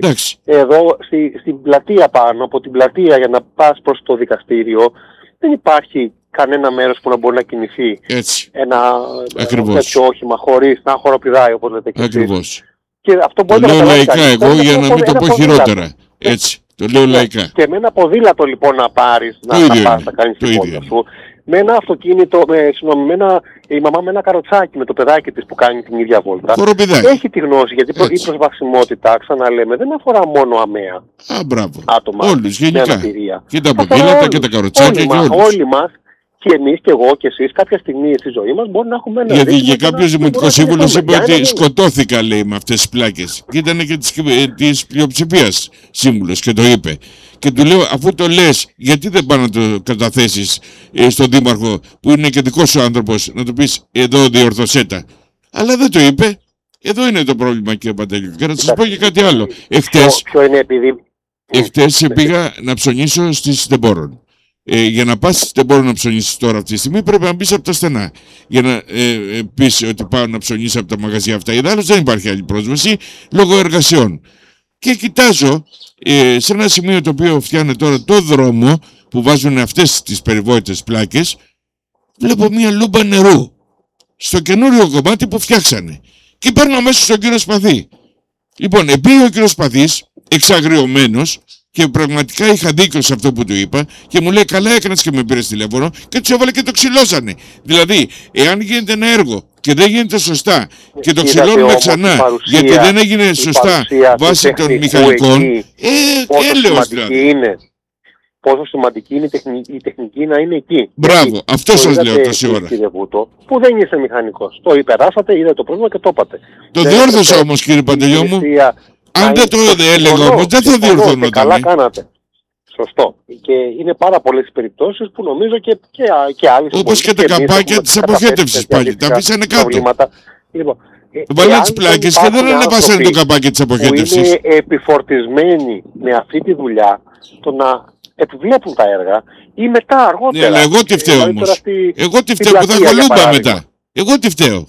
Εδώ στη, στην πλατεία πάνω, από την πλατεία για να πας προς το δικαστήριο, δεν υπάρχει κανένα μέρος που να μπορεί να κινηθεί έτσι. Ένα Ακριβώς. τέτοιο όχημα χωρίς να χοροπηδάει, όπως λέτε και εσείς. Ακριβώς. Και αυτό το λέω λαϊκά εγώ για να μην το πω χειρότερα. Έτσι. Το λέω λαϊκά. Και με ένα ποδήλατο λοιπόν να πάρεις, να, να πάρεις, να κάνεις την πόδια σου. Με ένα αυτοκίνητο, με, συγγνώμη, με ένα, η μαμά με ένα καροτσάκι με το παιδάκι της που κάνει την ίδια βόλτα. Χοροπηδάει. Έχει τη γνώση, γιατί έτσι. Η προσβασιμότητα, ξαναλέμε, δεν αφορά μόνο αμαία. Α, μπράβο. Άτομα. Όλους γενικά. Και τα ποδήλατα όλους. Και τα καροτσάκια όλοι και όλους. Μας, όλοι μας, και εμείς και εγώ και εσείς, κάποια στιγμή στη ζωή μας μπορεί να έχουμε ένα. Γιατί και κάποιος δημοτικός σύμβουλος είπε ότι σκοτώθηκα, λέει, με αυτές τις πλάκες. Και ήταν και της πλειοψηφίας σύμβουλος και το είπε. Και του λέω, αφού το λες, γιατί δεν πάνε να το καταθέσεις ε, στον δήμαρχο που είναι και δικός σου άνθρωπος, να του πεις εδώ διορθωσέ τα. Αλλά δεν το είπε. Εδώ είναι το πρόβλημα, κύριε Παντελιού. Και να σας πω και κάτι άλλο. Εχθές, ποιο, ποιο είναι επειδή... εχθές πήγα να ψωνίσω στις Τεμπόρων. Ε, για να πας στις Τεμπόρων να ψωνίσεις τώρα αυτή τη στιγμή πρέπει να μπεις από τα στενά. Για να ε, ε, πεις ότι πάω να ψωνίσω από τα μαγαζιά αυτά. Ιδάλλως δεν υπάρχει άλλη πρόσβαση λόγω εργασιών. Και κοιτάζω ε, σε ένα σημείο το οποίο φτιάχνει τώρα το δρόμο που βάζουν αυτές τις περιβόητες πλάκες, βλέπω μια λούμπα νερού στο καινούριο κομμάτι που φτιάξανε. Και παίρνω αμέσως στον κύριο Σπαθή. Λοιπόν, επήγε ο κύριος Σπαθής, εξαγριωμένος, και πραγματικά είχα δίκιο σε αυτό που του είπα και μου λέει καλά έκανες και με πήρες τηλέφωνο και τους έβαλε και το ξυλώσανε. Δηλαδή, εάν γίνεται ένα έργο και δεν γίνεται σωστά και το ξυλώνουμε ξανά παρουσία, γιατί δεν έγινε σωστά βάσει των μηχανικών, εκεί, ε, έλεος δηλαδή. Είναι, πόσο σημαντική είναι η τεχνική, η τεχνική να είναι εκεί. Μπράβο, γιατί αυτό σας λέω τόση ώρα. Βούτο, που δεν είσαι μηχανικός. Το υπεράσατε, είδατε το πρόβλημα και το είπατε. Το διόρθωσα όμως, κύριε Παντελιό μου. Αν δεν το έλεγα όμως, δεν θα διορθώνονταν. Καλά κάνατε. Σωστό. Και είναι πάρα πολλές περιπτώσεις που νομίζω και, και, και άλλες. Όπως και τα καπάκια της αποχέτευσης πάλι. Τα αφήσανε κάτω. Λοιπόν, βάλανε τις πλάκες και δεν αναβάσανε το καπάκι της αποχέτευσης. Είναι επιφορτισμένοι με αυτή τη δουλειά το να επιβλέπουν τα έργα ή μετά αργότερα. Ναι, αλλά εγώ τι φταίω όμως. Εγώ τι φταίω που θα έχω λούμπα μετά. Εγώ τι φταίω.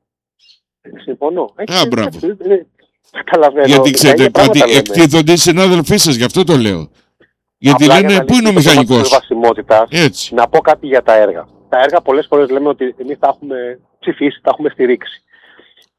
Συμφωνώ. Α, μπράβο. Καταλαβαίνω. Γιατί ξέρετε κάτι, εκτίθονται οι συνάδελφοί σας, γι' αυτό το λέω. Γιατί απλά λένε πού είναι ο μηχανικός. Έτσι. Να πω κάτι για τα έργα. Τα έργα πολλές φορές λέμε ότι εμείς τα έχουμε ψηφίσει, τα έχουμε στηρίξει.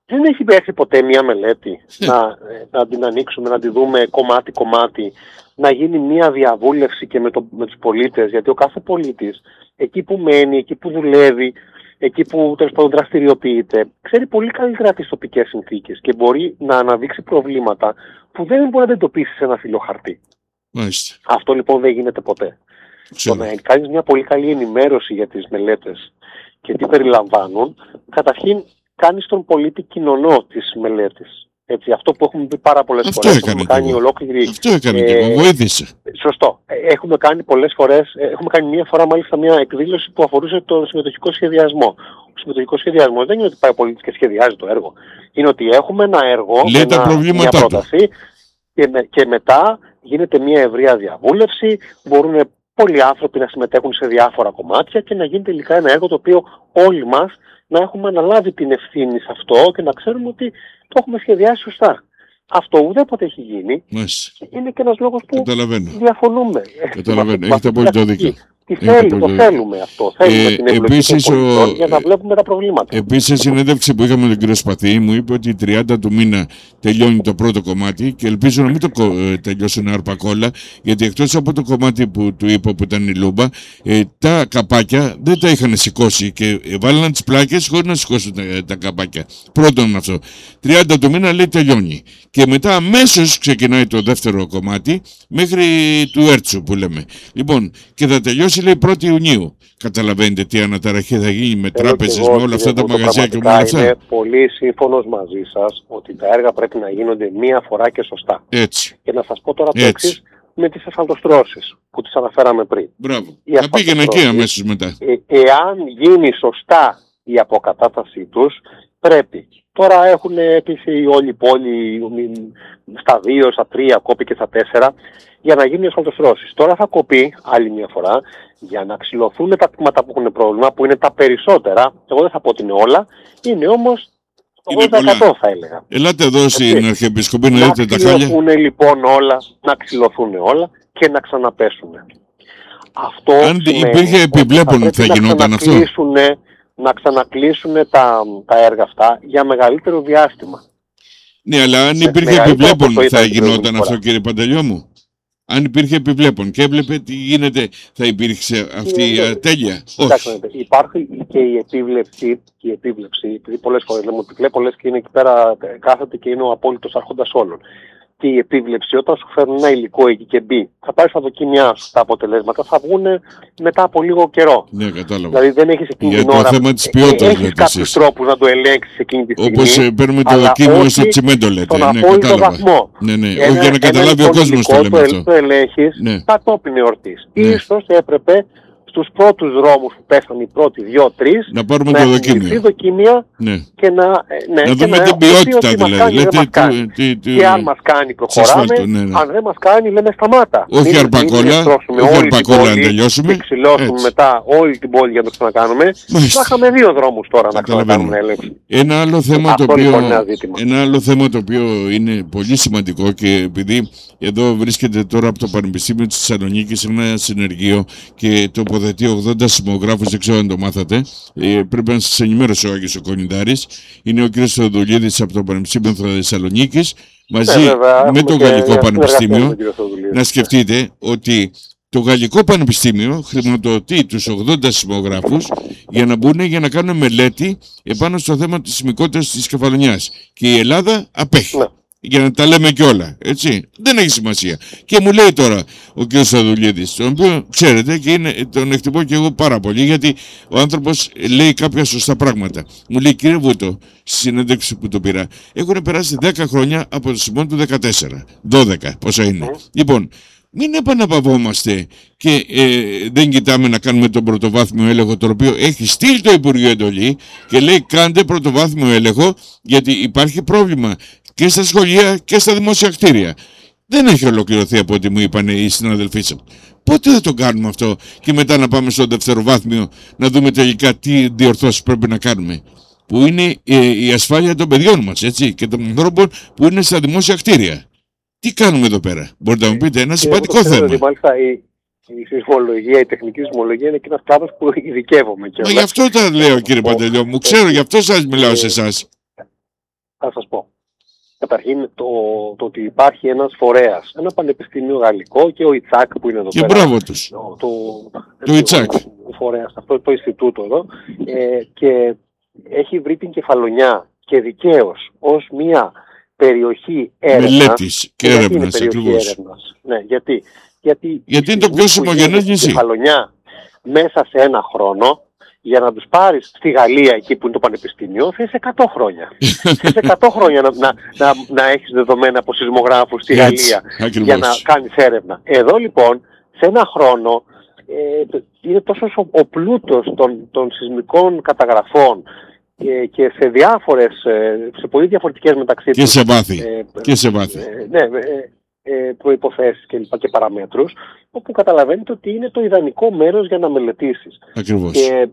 Δεν έχει έρθει ποτέ μια μελέτη να, να την ανοίξουμε, να τη δούμε κομμάτι-κομμάτι, να γίνει μια διαβούλευση και με, το, με τους πολίτες, γιατί ο κάθε πολίτης, εκεί που μένει, εκεί που δουλεύει, εκεί που τέλος πάντων δραστηριοποιείται, ξέρει πολύ καλύτερα τις τοπικές συνθήκες και μπορεί να αναδείξει προβλήματα που δεν μπορεί να αντιμετωπίσει σε ένα φυλλό χαρτί. Μάλιστα. Αυτό λοιπόν δεν γίνεται ποτέ. Το να κάνεις μια πολύ καλή ενημέρωση για τις μελέτες και τι περιλαμβάνουν, καταρχήν κάνεις τον πολίτη κοινωνό της μελέτης. Έτσι, αυτό που έχουμε πει πάρα πολλές αυτό φορές. Έκανε κάνει ολόκληρη, αυτό έκανε ε, και εγώ, βοήθησε. Σωστό. Έχουμε κάνει πολλές φορές, έχουμε κάνει μία φορά μάλιστα μια εκδήλωση που αφορούσε το συμμετοχικό σχεδιασμό. Ο συμμετοχικός σχεδιασμός δεν είναι ότι πάει ο πολίτης και σχεδιάζει το έργο. Είναι ότι έχουμε ένα έργο, ένα, μια πρόταση και, με, και μετά γίνεται μια ευρεία διαβούλευση, μπορούν πολλοί άνθρωποι να συμμετέχουν σε διάφορα κομμάτια και να γίνει τελικά ένα έργο το οποίο όλοι μας να έχουμε αναλάβει την ευθύνη σε αυτό και να ξέρουμε ότι το έχουμε σχεδιάσει σωστά. Αυτό ουδέποτε έχει γίνει. Μάλιστα. Είναι και ένας λόγος που Καταλαβαίνω. διαφωνούμε. Καταλαβαίνω. Έχετε απόλυτο δίκιο. Τι θέλει, το θέλουμε αυτό. Θέλουμε ε, την εμπλοκή των πολιτών για να βλέπουμε τα προβλήματα. Επίσης, η συνέντευξη που είχαμε με τον κύριο Σπαθή μου είπε ότι τριάντα του μήνα τελειώνει το πρώτο κομμάτι και ελπίζω να μην το ε, τελειώσουν αρπακόλα, γιατί εκτός από το κομμάτι που του είπα που ήταν η Λούμπα, ε, τα καπάκια δεν τα είχαν σηκώσει και βάλαν τις πλάκες χωρίς να σηκώσουν τα, τα καπάκια. Πρώτον αυτό. τριάντα του μήνα λέει τελειώνει. Και μετά αμέσως ξεκινάει το δεύτερο κομμάτι μέχρι του Έρτσου που λέμε. Λοιπόν, και θα τελειώσει λέει πρώτη Ιουνίου. Καταλαβαίνετε τι αναταραχή θα γίνει με τράπεζες, με όλα αυτά τα μαγαζιά και με όλα αυτά. Είμαι πολύ σύμφωνος μαζί σας ότι τα έργα πρέπει να γίνονται μία φορά και σωστά. Έτσι. Και να σας πω τώρα το εξής με τις ασφαλτοστρώσεις που τις αναφέραμε πριν. Μπράβο. Θα πήγαινε εκεί αμέσως μετά. Ε, εάν γίνει σωστά η αποκατάστασή τους, πρέπει. Τώρα έχουν επίσης όλη η πόλη στα δύο, στα τρία, κόπη και στα τέσσερα για να γίνουν οι ασφαλτοστρώσεις. Τώρα θα κοπεί άλλη μια φορά για να ξυλωθούν τα τμήματα που έχουν πρόβλημα, που είναι τα περισσότερα. Εγώ δεν θα πω ότι είναι όλα, είναι όμως ογδόντα τοις εκατό θα έλεγα. Ελάτε εδώ στην Αρχιεπισκοπή να δείτε τα χάλια. Να ξυλωθούν λοιπόν όλα, να ξυλωθούν όλα και να ξαναπέσουν. Αυτό αν υπήρχε επιβλέπων θα, θα γινόταν αυτό. Να ξανακλείσουν τα, τα έργα αυτά για μεγαλύτερο διάστημα. Ναι, αλλά αν υπήρχε επιβλέπων θα γινόταν αυτό, κύριε Παντελιό μου. Αν υπήρχε επιβλέπων και έβλεπε τι γίνεται, θα υπήρξε αυτή η ατέλεια. Όχι. Υπάρχει και η επίβλεψη, και η επίβλεψη, επειδή πολλές φορές λέμε επιβλέπω, λες και είναι εκεί πέρα κάθεται και είναι ο απόλυτος αρχόντας όλων. Και η επίβλεψη, όταν σου φέρνουν ένα υλικό εκεί και μπει, θα πάρεις τα δοκιμιά σου, τα αποτελέσματα θα βγουν μετά από λίγο καιρό. Ναι, κατάλαβα. Δηλαδή δεν έχεις εκείνη για την το ώρα. θέμα της ποιότητας, έχεις κάποιους τρόπους να το ελέγξεις εκείνη τη στιγμή. Όπως παίρνουμε το δοκίμιο στο τσιμέντο, λέτε. Στον ναι, απόλυτο βαθμό. Ναι, ναι. Ένα, όχι για να καταλάβει ο κόσμος το λέμε αυτό. Το ελέγχεις ναι. κατόπιν εορτής. Ναι. Ίσως έπρεπε στους πρώτους δρόμους που πέσαν οι πρώτοι δύο-τρεις να πάρουμε να το δοκίμιο. δοκιμία ναι. και να, ναι, να και δούμε να την ποιότητα δηλαδή. Λέτε, τι, τι, τι, και αν μας κάνει προχωράμε, ασφάλτου, ναι, ναι. αν δεν μας κάνει λέμε σταμάτα. Όχι αρπακόλα, όχι αρπακόλα αν τελειώσουμε. Και ξυλώσουμε μετά όλη την πόλη για να το ξανακάνουμε. Να είχαμε δύο δρόμους τώρα να ξανακάνουμε έλεγχη. Ένα άλλο θέμα το οποίο, ένα άλλο θέμα το οποίο είναι πολύ σημαντικό και επειδή εδώ βρίσκεται τώρα από το Πανεπιστήμιο της Θεσσαλονίκης ένα συνεργείο και τοποθετεί ογδόντα σεισμογράφους, δεν ξέρω αν το μάθατε. Ε, πρέπει να σας ενημέρωσε ο Άγιος ο Κονιδάρης. Είναι ο κ. Θεοδουλίδης από το Πανεπιστήμιο Θεσσαλονίκης μαζί ναι, βέβαια, με το Γαλλικό Πανεπιστήμιο. Να σκεφτείτε ότι το Γαλλικό Πανεπιστήμιο χρηματοδοτεί τους ογδόντα σεισμογράφους για να μπουν για να κάνουν μελέτη επάνω στο θέμα της σεισμικότητας της Κεφαλονιάς. Και η Ελλάδα απέχει. Ναι. Για να τα λέμε κιόλα, έτσι. Δεν έχει σημασία. Και μου λέει τώρα ο κ. Σαδουλίδης, τον οποίο ξέρετε και είναι, τον εκτιμώ και εγώ πάρα πολύ, γιατί ο άνθρωπος λέει κάποια σωστά πράγματα. Μου λέει, κύριε Βούτο, στη συνέντευξη που το πήρα, έχουν περάσει δέκα χρόνια από το σεισμό του δεκατέσσερα. δώδεκα, πόσα είναι. Mm. Λοιπόν, μην επαναπαυόμαστε και ε, δεν κοιτάμε να κάνουμε τον πρωτοβάθμιο έλεγχο, το οποίο έχει στείλει το Υπουργείο εντολή και λέει κάντε πρωτοβάθμιο έλεγχο γιατί υπάρχει πρόβλημα και στα σχολεία και στα δημόσια κτίρια. Δεν έχει ολοκληρωθεί από ό,τι μου είπαν οι συναδελφοί σας. Πότε θα το κάνουμε αυτό και μετά να πάμε στο δευτεροβάθμιο να δούμε τελικά τι διορθώσεις πρέπει να κάνουμε. Που είναι ε, η ασφάλεια των παιδιών μας, έτσι, και των ανθρώπων που είναι στα δημόσια κτίρια. Τι κάνουμε εδώ πέρα, μπορείτε να μου πείτε, ένα σημαντικό θέμα. Ότι μάλιστα η, η σεισμολογία, η τεχνική σεισμολογία είναι και ένας κλάδος που ειδικεύομαι. Μα γι' αυτό τα λέω κύριε Παντελιό μου, ξέρω, γι' αυτό σας μιλάω σε εσάς. θα σας πω. Καταρχήν το, το ότι υπάρχει ένας φορέας, ένα πανεπιστήμιο γαλλικό και ο Ιτσάκ που είναι εδώ και πέρα. Και μπράβο τους. Το, το, το Ιτσάκ. Ο φορέας, αυτό το Ινστιτούτο εδώ. Ε, και έχει βρει την Κεφαλονιά και δικαίως ως μια περιοχή έρευνας. Μελέτης και έρευνας, ακριβώς. Ναι, γιατί, γιατί, γιατί είναι το πιο συμμογενές νησί. Κεφαλονιά μέσα σε ένα χρόνο, για να τους πάρεις στη Γαλλία, εκεί που είναι το πανεπιστήμιο, θες εκατό χρόνια. θες εκατό χρόνια να, να, να, να έχεις δεδομένα από σεισμογράφους στη Έτσι, Γαλλία ακριβώς. για να κάνεις έρευνα. Εδώ λοιπόν, σε ένα χρόνο, ε, είναι τόσο ο, ο πλούτος των, των σεισμικών καταγραφών ε, και σε διάφορες, ε, σε πολύ διαφορετικές μεταξύ τους. Και σε βάθη. Ε, και σε βάθη. Ε, ναι, ε, ε, προϋποθέσεις και, και παραμέτρους, όπου καταλαβαίνετε ότι είναι το ιδανικό μέρος για να μελετήσεις. Ακριβώς. Και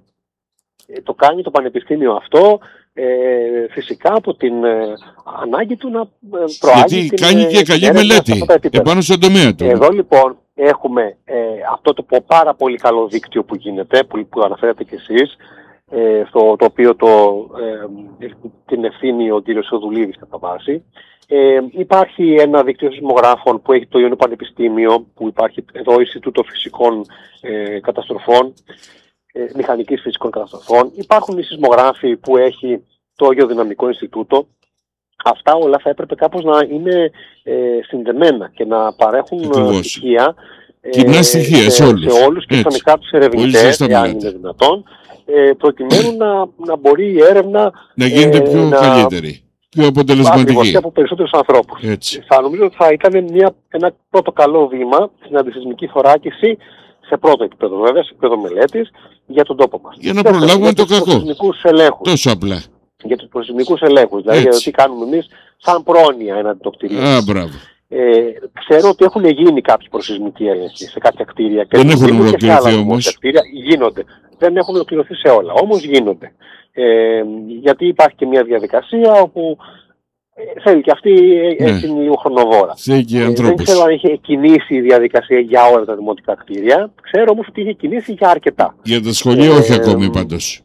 το κάνει το πανεπιστήμιο αυτό ε, φυσικά από την ε, ανάγκη του να προάγει. Γιατί την, κάνει και καλή μελέτη επάνω στον τομέα του. Εδώ λοιπόν έχουμε ε, αυτό το πάρα πολύ καλό δίκτυο που γίνεται, που, που αναφέρατε κι εσείς, ε, στο, το οποίο το, ε, την ευθύνει ο κύριος Σοδουλίδης κατά βάση. Ε, υπάρχει ένα δίκτυο σεισμογράφων που έχει το Ιωνικό Πανεπιστήμιο, που υπάρχει εδώ Ινστιτούτο Φυσικών ε, Καταστροφών, ε, Μηχανικής Φυσικών Καταστροφών. Υπάρχουν οι σεισμογράφοι που έχει το Γεωδυναμικό Ινστιτούτο. Αυτά όλα θα έπρεπε κάπως να είναι ε, συνδεμένα και να παρέχουν Ακριβώς. στοιχεία, ε, κοινά στοιχεία σε όλους, σε όλους και στα μικρά τους ερευνητές, εάν είναι δυνατόν, ε, προκειμένου να, να μπορεί η έρευνα να γίνεται πιο ε, να... καλύτερη. Πιο αποτελεσματική. Και από περισσότερους ανθρώπους. Έτσι. Θα νομίζω ότι θα ήταν μια, ένα πρώτο καλό βήμα στην αντισεισμική θωράκιση σε πρώτο επίπεδο, βέβαια, σε επίπεδο μελέτης, για τον τόπο μας. Για να προλάβουμε το κακό. Τόσο απλά. Για τους προσεισμικούς ελέγχους. Δηλαδή, για το τι κάνουμε εμείς σαν πρόνοια έναντι το κτίριο. Α, μπράβο. Ε, ξέρω ότι έχουν γίνει κάποιοι προσεισμικοί έλεγχοι σε κάποια κτίρια. Δεν έχουν ολοκληρωθεί όμως. Γίνονται. Δεν έχουν ολοκληρωθεί σε όλα. Όμως γίνονται. Ε, γιατί υπάρχει και μια διαδικασία όπου ε, θέλει και αυτή ναι. έτσι είναι λίγο χρονοβόρα. Ε, δεν ξέρω αν είχε κινήσει η διαδικασία για όλα τα δημοτικά κτίρια. Ξέρω όμως ότι είχε κινήσει για αρκετά. Για τα σχολεία ε, όχι ε, ακόμη πάντως.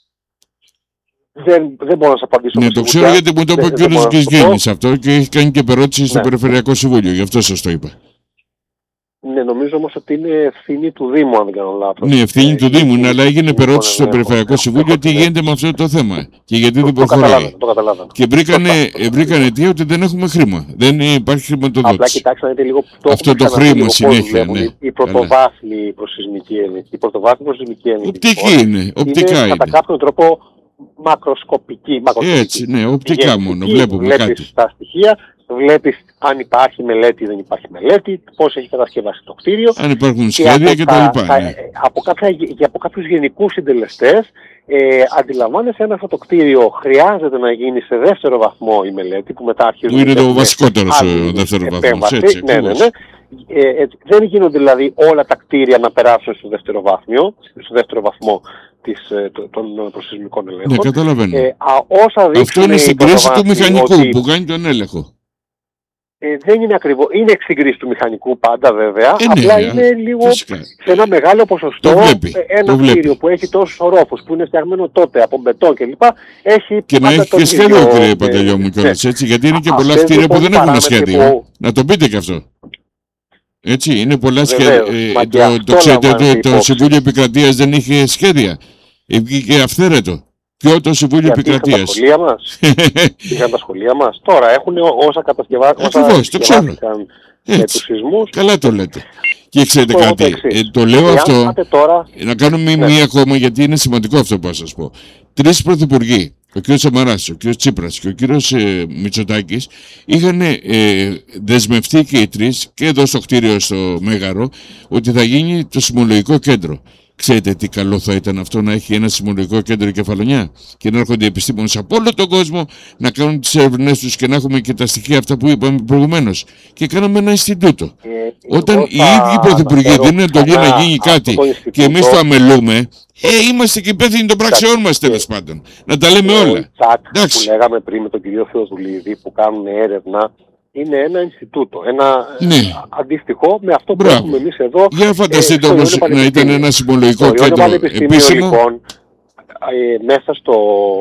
Δεν, δεν μπορώ να σας απαντήσω. Ναι, το ξέρω γιατί μου το είπε ο κύριος Γκισγένης αυτό και έχει κάνει και περώτηση στο ναι. Περιφερειακό Συμβούλιο. Γι' αυτό σας το είπα. Ναι, νομίζω όμως ότι είναι ευθύνη του Δήμου, αν δεν κάνω λάθος. Ναι, ευθύνη του Δήμου, ναι, αλλά έγινε περώτηση στο Περιφερειακό Συμβούλιο τι γίνεται με αυτό το θέμα και γιατί δεν προχωράει. Και βρήκαν αιτία ότι δεν έχουμε χρήμα. Δεν υπάρχει χρηματοδότηση. Απλά κοιτάξτε να δείτε λίγο αυτό το χρήμα συνέχεια. Η πρωτοβάθμιη προσεισμική έλεγχη. Η πρωτοβάθμιη προσεισμική έλεγχη. Οπτική είναι, οπτικά είναι. Κατά κάποιον τρόπο μακροσκοπική. Έτσι, ναι, οπτικά μόνο, βλέπουμε κάτι. Στα στοιχεία. Βλέπεις αν υπάρχει μελέτη ή δεν υπάρχει μελέτη, πώς έχει κατασκευάσει το κτίριο. Αν υπάρχουν σχέδια και τα λοιπά. Ναι. Από, κάποια, και από κάποιους γενικούς συντελεστές ε, αντιλαμβάνεσαι αν αυτό το κτίριο χρειάζεται να γίνει σε δεύτερο βαθμό η μελέτη, που μετά αρχίζουν... Που είναι το βασικότερο ο δεύτερο βαθμός. Έτσι, ναι, ναι, ναι. Ε, ε, δεν γίνονται δηλαδή όλα τα κτίρια να περάσουν στο δεύτερο βαθμό, στο δεύτερο βαθμό της, των προσεισμικών ελέγχων. Ναι, καταλαβαίνω. Ε, α, όσα αυτό είναι στην κρίση του μηχανικού ότι... που κάνει τον έλεγχο. Ε, δεν είναι ακριβώς, είναι εξυγκρίση του μηχανικού πάντα βέβαια, ε, απλά ναι, είναι λίγο φυσικά. Σε ένα μεγάλο ποσοστό. Βλέπει, ένα κτίριο που έχει τόσους ορόφους που είναι φτιαγμένο τότε από μπετόν κλπ. Έχει και να έχει και σχέδιο, κύριε Παντελιό μου κιόλας, έτσι, γιατί είναι και Α, πολλά κτίρια που δεν έχουν σχέδιο. Που... Να το πείτε και αυτό. Έτσι, είναι πολλά σχέδια. Ε, το το, ξέρετε, το, το Συμβούλιο Επικρατείας δεν είχε σχέδια. Βγήκε αυθαίρετο. Ποιο το Συμβούλιο Επικρατείας. Είχαν τα σχολεία μας. Είχαν τα σχολεία μας. Τώρα έχουν όσα κατασκευάστηκαν με τους σεισμούς. Καλά το λέτε. Και ξέρετε κάτι, ε, το λέω ε, αυτό, τώρα... να κάνουμε ναι. μία ακόμα γιατί είναι σημαντικό αυτό που θα σας πω. Τρεις πρωθυπουργοί, ο κ. Σαμαράς, ο κ. Τσίπρας και ο κ. Ε, Μητσοτάκης, είχαν ε, δεσμευτεί και οι τρεις και εδώ στο κτίριο στο Μέγαρο ότι θα γίνει το σεισμολογικό κέντρο. Ξέρετε τι καλό θα ήταν αυτό να έχει ένα σεισμολογικό κέντρο η Κεφαλονιά και να έρχονται οι επιστήμονες από όλο τον κόσμο να κάνουν τις έρευνες τους και να έχουμε και τα στοιχεία αυτά που είπαμε προηγουμένως. Και κάναμε ένα Ινστιτούτο. Ε, Όταν οι ίδιοι πρωθυπουργοί δίνουν εντολή να γίνει κάτι και εμείς το αμελούμε, ε, είμαστε και υπεύθυνοι των πράξεών μας τέλος πάντων. Να τα λέμε όλα. Τσακ που λέγαμε πριν με τον κύριο Θεοδουλίδη που κάνουν έρευνα. Είναι ένα Ινστιτούτο, ένα ναι. αντίστοιχο με αυτό που Μπράβο. έχουμε εμείς εδώ. Για φανταστείτε ε, όμως να ήταν ένα συμβολογικό κέντρο επίσημο. Λοιπόν, ε, μέσα στο,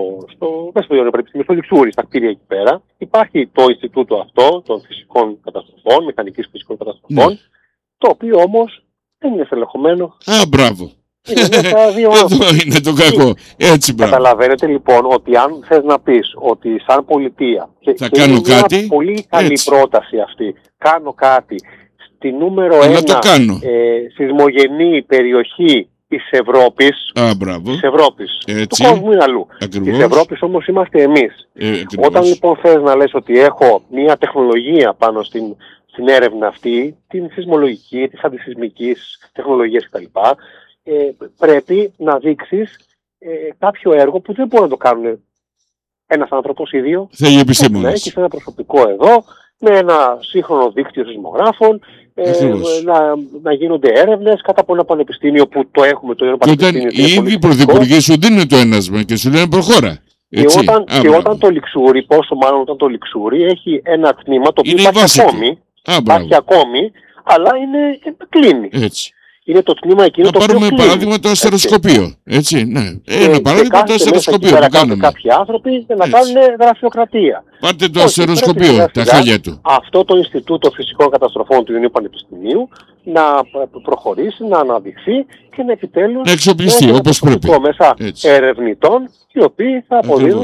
στο, μέσα στο Ιωνικό Πανεπιστήμιο, στο Λιξούρι, στα κτίρια εκεί πέρα, υπάρχει το Ινστιτούτο αυτό των φυσικών καταστροφών, μηχανικής φυσικών καταστροφών, ναι. Το οποίο όμως δεν είναι στελεχωμένο. Α, μπράβο. Είναι μέσα δύο Εδώ είναι το κακό. Έτσι, μπράβο. Καταλαβαίνετε λοιπόν ότι αν θες να πεις ότι σαν πολιτεία, και, θα και κάνω είναι κάτι, μια πολύ καλή έτσι. πρόταση αυτή, κάνω κάτι στη νούμερο Αλλά ένα το κάνω. Ε, σεισμογενή περιοχή της Ευρώπης, Α, μπράβο. της Ευρώπης. Έτσι. Του κόσμου είναι αλλού. Ακριβώς. Της Ευρώπης όμως είμαστε εμείς. Ε, Όταν λοιπόν θες να λες ότι έχω μια τεχνολογία πάνω στην, στην έρευνα αυτή, την σεισμολογική, της αντισεισμικής τεχνολογίας κτλ., ε, πρέπει να δείξεις ε, κάποιο έργο που δεν μπορεί να το κάνουν ένας άνθρωπος ή δύο. Θέλει επιστήμονες. Να έχεις ένα προσωπικό εδώ, με ένα σύγχρονο δίκτυο σεισμογράφων, ε, να, να γίνονται έρευνες κάτω από ένα πανεπιστήμιο που το έχουμε, το Ιωνικό Πανεπιστήμιο. Και όταν οι ίδιοι πρωθυπουργοί σου δίνουν το ένασμα και σου λένε προχώρα. Έτσι. Και, όταν, και όταν το Λιξούρι, πόσο μάλλον όταν το Λιξούρι έχει ένα τμήμα το οποίο υπάρχει ακόμη, υπάρχει ακόμη, αλλά είναι, κλείνει. Έτσι. Είναι το τμήμα εκείνο να το οποίο πάρουμε παράδειγμα το αστεροσκοπείο. Έτσι, ναι. Ε, ένα παράδειγμα το αστεροσκοπείο που κάνουμε. Κάποιοι άνθρωποι να κάνουν γραφειοκρατία. Πάρτε το αστεροσκοπείο, τα χάλια του. Αυτό το Ινστιτούτο Φυσικών Καταστροφών του Ιωνίου Πανεπιστημίου να προχωρήσει, να αναδειχθεί και να επιτέλους να εξοπλιστεί όπως πρέπει. Μέσα ερευνητών οι οποίοι θα αποδίδουν.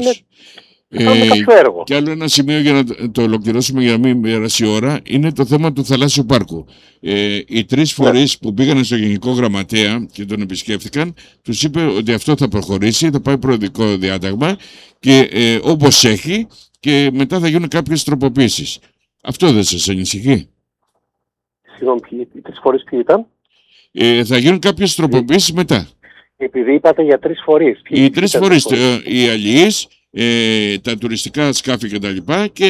Ε, και άλλο ένα σημείο για να το ολοκληρώσουμε για να μην περάσει η ώρα είναι το θέμα του θαλάσσιου πάρκου. Ε, οι τρεις φορείς ναι. που πήγαν στο Γενικό Γραμματέα και τον επισκέφθηκαν, τους είπε ότι αυτό θα προχωρήσει, θα πάει προεδρικό διάταγμα και ε, όπως έχει και μετά θα γίνουν κάποιες τροποποίησεις. Αυτό δεν σας ανησυχεί? Συγγνώμη, οι τρεις φορείς ποιοι ήταν? Ε, θα γίνουν κάποιες τροποποίησεις μετά. Επειδή είπατε για τρεις φορείς. Οι τρεις φορείς, οι αλληλείς, Ε, τα τουριστικά σκάφη και τα λοιπά και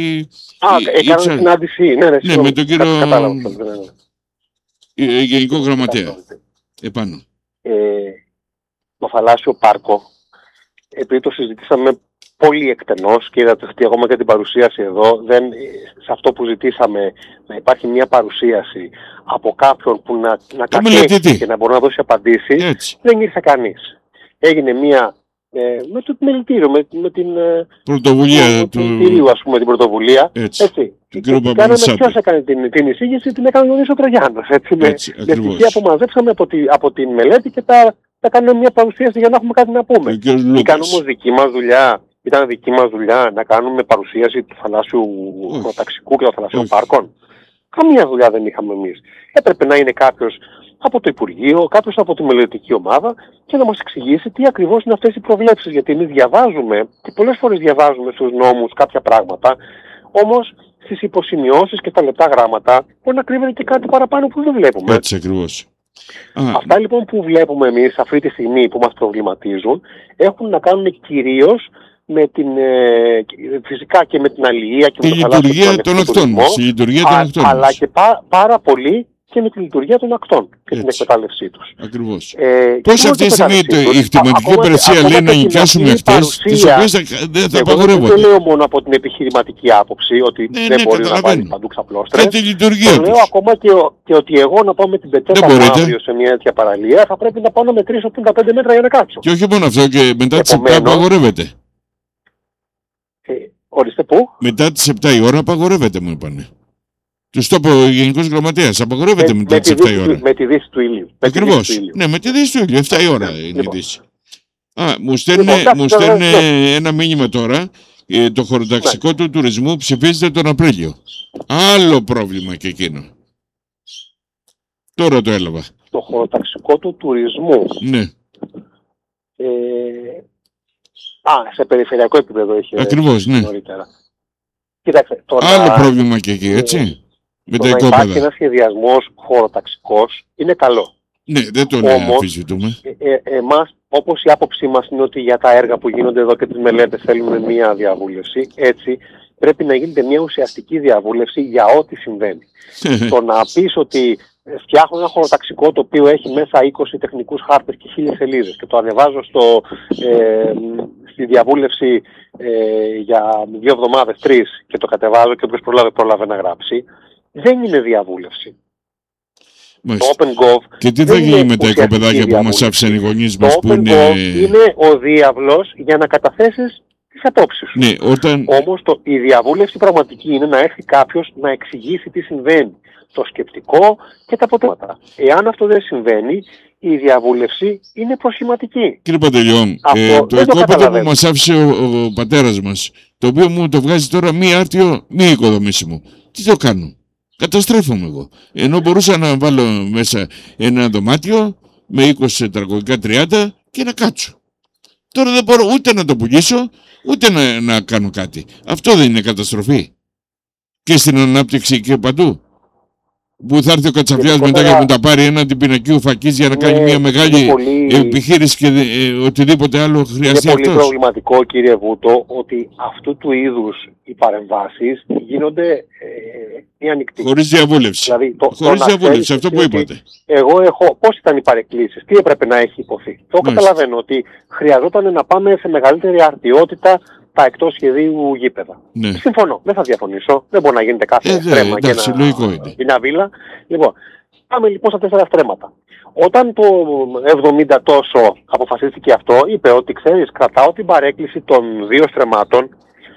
Α, έκαναν η... συνάντηση ναι, ναι, ναι, με τον κύριο κατάλαβα, ναι, ναι. Γενικό Γραμματέα επάνω. Ε, το θαλάσσιο πάρκο, επειδή το συζητήσαμε πολύ εκτενώς και είδατε ότι ακόμα και την παρουσίαση εδώ, δεν, σε αυτό που ζητήσαμε να υπάρχει μια παρουσίαση από κάποιον που να, να κατέχει και να μπορεί να δώσει απαντήσεις, έτσι. Δεν ήρθε κανείς. Έγινε μια Ε, με το μελητήριο, με, με την πρωτοβουλία του μελητήριου, ας πούμε, την πρωτοβουλία. Έτσι. έτσι. Και, και κάναμε, ποιος έκανε την, την εισήγηση, την έκανε ο Νίσο Τραγιάνος. Έτσι, έτσι, με, με στοιχεία που μαζέψαμε από, τη, από την μελέτη και τα, τα κάνουμε μια παρουσίαση για να έχουμε κάτι να πούμε. Ήταν όμως δική μας δουλειά, ήταν δική μας δουλειά να κάνουμε παρουσίαση του θαλάσσιου χωροταξικού και των θαλασσίων πάρκων. Καμία δουλειά δεν είχαμε εμείς. Έπρεπε να είναι κάποιος από το Υπουργείο, κάποιος από τη μελετική ομάδα και να μας εξηγήσει τι ακριβώς είναι αυτές οι προβλέψεις. Γιατί εμείς διαβάζουμε και πολλές φορές διαβάζουμε στους νόμους κάποια πράγματα, όμως στις υποσημειώσεις και στα λεπτά γράμματα μπορεί να κρύβεται και κάτι παραπάνω που δεν βλέπουμε. Έτσι ακριβώς. Αυτά λοιπόν που βλέπουμε εμείς αυτή τη στιγμή που μας προβληματίζουν έχουν να κάνουν κυρίως με την, ε, φυσικά και με την αλληλεία και τη με το λειτουργία των ακτών. Αλλά και πά, πάρα πολύ και με τη λειτουργία των ακτών και έτσι. Την εκμετάλλευσή τους. Ακριβώς. Ε, Πώς αυτή τη στιγμή η κτηματική υπηρεσία λέει να νοικιάσουμε αυτές, τις οποίες δεν θα απαγορεύονται? Δεν το λέω μόνο από την επιχειρηματική άποψη, ότι ναι, δεν ναι, μπορεί να βάλει παντού ξαπλώστρες. Και τη λειτουργία το λέω τους. ακόμα και, και ότι εγώ να πάω με την πετσέτα αύριο σε μια τέτοια παραλία θα πρέπει να πάω να μετρήσω πενήντα πέντε μέτρα για να κάτσω. Και όχι μόνο αυτό, και μετά τις επτά απαγορεύεται. Ε, ορίστε πού? Μετά τις επτά η ώρα απαγορεύεται, μου είπανε. Του το είπε ο Γενικός Γραμματέας, απαγορεύεται με, μετά τις επτά η ώρα. Με τη δύση του ήλιου. Ακριβώς. Ναι, με τη δύση του ήλιου. επτά η ώρα είναι λοιπόν. Η δύση. Α, μου στέλνει λοιπόν, ναι. ένα μήνυμα τώρα. Ε, το χωροταξικό ναι. του τουρισμού ψηφίζεται τον Απρίλιο. Άλλο πρόβλημα και εκείνο. Τώρα το έλαβα. Το χωροταξικό του τουρισμού. Ναι. Ε, α, σε περιφερειακό επίπεδο έχει. Ακριβώς, ναι. Νωρίτερα. Κοίταξε, τώρα, άλλο πρόβλημα και εκεί, έτσι. Ε, με το τα να οικόπεδα. Υπάρχει ένας σχεδιασμός χωροταξικός είναι καλό. Ναι, δεν τον αμφισβητούμε. Ε, ε, εμάς, όπως η άποψή μας είναι ότι για τα έργα που γίνονται εδώ και τις μελέτες θέλουμε μία διαβούλευση, έτσι πρέπει να γίνεται μία ουσιαστική διαβούλευση για ό,τι συμβαίνει. Το να πεις ότι φτιάχνω ένα χωροταξικό το οποίο έχει μέσα είκοσι τεχνικούς χάρτες και χίλιες σελίδες και το ανεβάζω στο, ε, στη διαβούλευση ε, για δύο εβδομάδες, τρεις και το κατεβάζω και όποιος προλάβει προλάβει να γράψει, δεν είναι διαβούλευση. Το OpenGov. Και τι θα γίνει με τα οικοπεδάκια που μας άφησαν οι γονείς μας που είναι. Το OpenGov είναι ο διάβλος για να καταθέσεις τις απόψεις σου. Ναι, όταν... Όμως το, η διαβούλευση πραγματική είναι να έρθει κάποιος να εξηγήσει τι συμβαίνει. Το σκεπτικό και τα αποτέλεσματα. Εάν αυτό δεν συμβαίνει, η διαβούλευση είναι προσχηματική. Κύριε Παντελειό, ε, το οικόπεδο που μας άφησε ο, ο, ο πατέρας μας, το οποίο μου το βγάζει τώρα μη άρτιο, μη οικοδομήσιμο. Τι το κάνω? Καταστρέφομαι εγώ. Ενώ μπορούσα να βάλω μέσα ένα δωμάτιο με είκοσι τετραγωνικά τριάντα και να κάτσω. Τώρα δεν μπορώ ούτε να το πουλήσω, ούτε να, να κάνω κάτι. Αυτό δεν είναι καταστροφή? Και στην ανάπτυξη και παντού. Που θα έρθει ο Κατσαφιάς μετά και μου τα πάρει έναν τυπηνακίου φακής για να ναι, κάνει μια μεγάλη πολύ... επιχείρηση και ε, οτιδήποτε άλλο χρειαστεί αυτός. Είναι πολύ προβληματικό, κύριε Βούτο, ότι αυτού του είδους οι παρεμβάσεις γίνονται ε, ανοιχτοί. Χωρίς διαβούλευση. Δηλαδή, το, Χωρίς το διαβούλευση, αυτό που είπατε. Εγώ έχω, πώς ήταν οι παρεκκλήσεις, τι έπρεπε να έχει υποθεί. Το καταλαβαίνω ότι χρειαζόταν να πάμε σε μεγαλύτερη αρτιότητα τα εκτός σχεδίου γήπεδα. Ναι. Συμφωνώ, δεν θα διαφωνήσω. Δεν μπορεί να γίνεται κάθε ε, στρέμμα και μια βίλα. Λοιπόν, πάμε λοιπόν στα τέσσερα στρέμματα. Όταν το εβδομήντα τόσο αποφασίστηκε αυτό, είπε ότι ξέρεις, κρατάω την παρέκκληση των δύο στρεμμάτων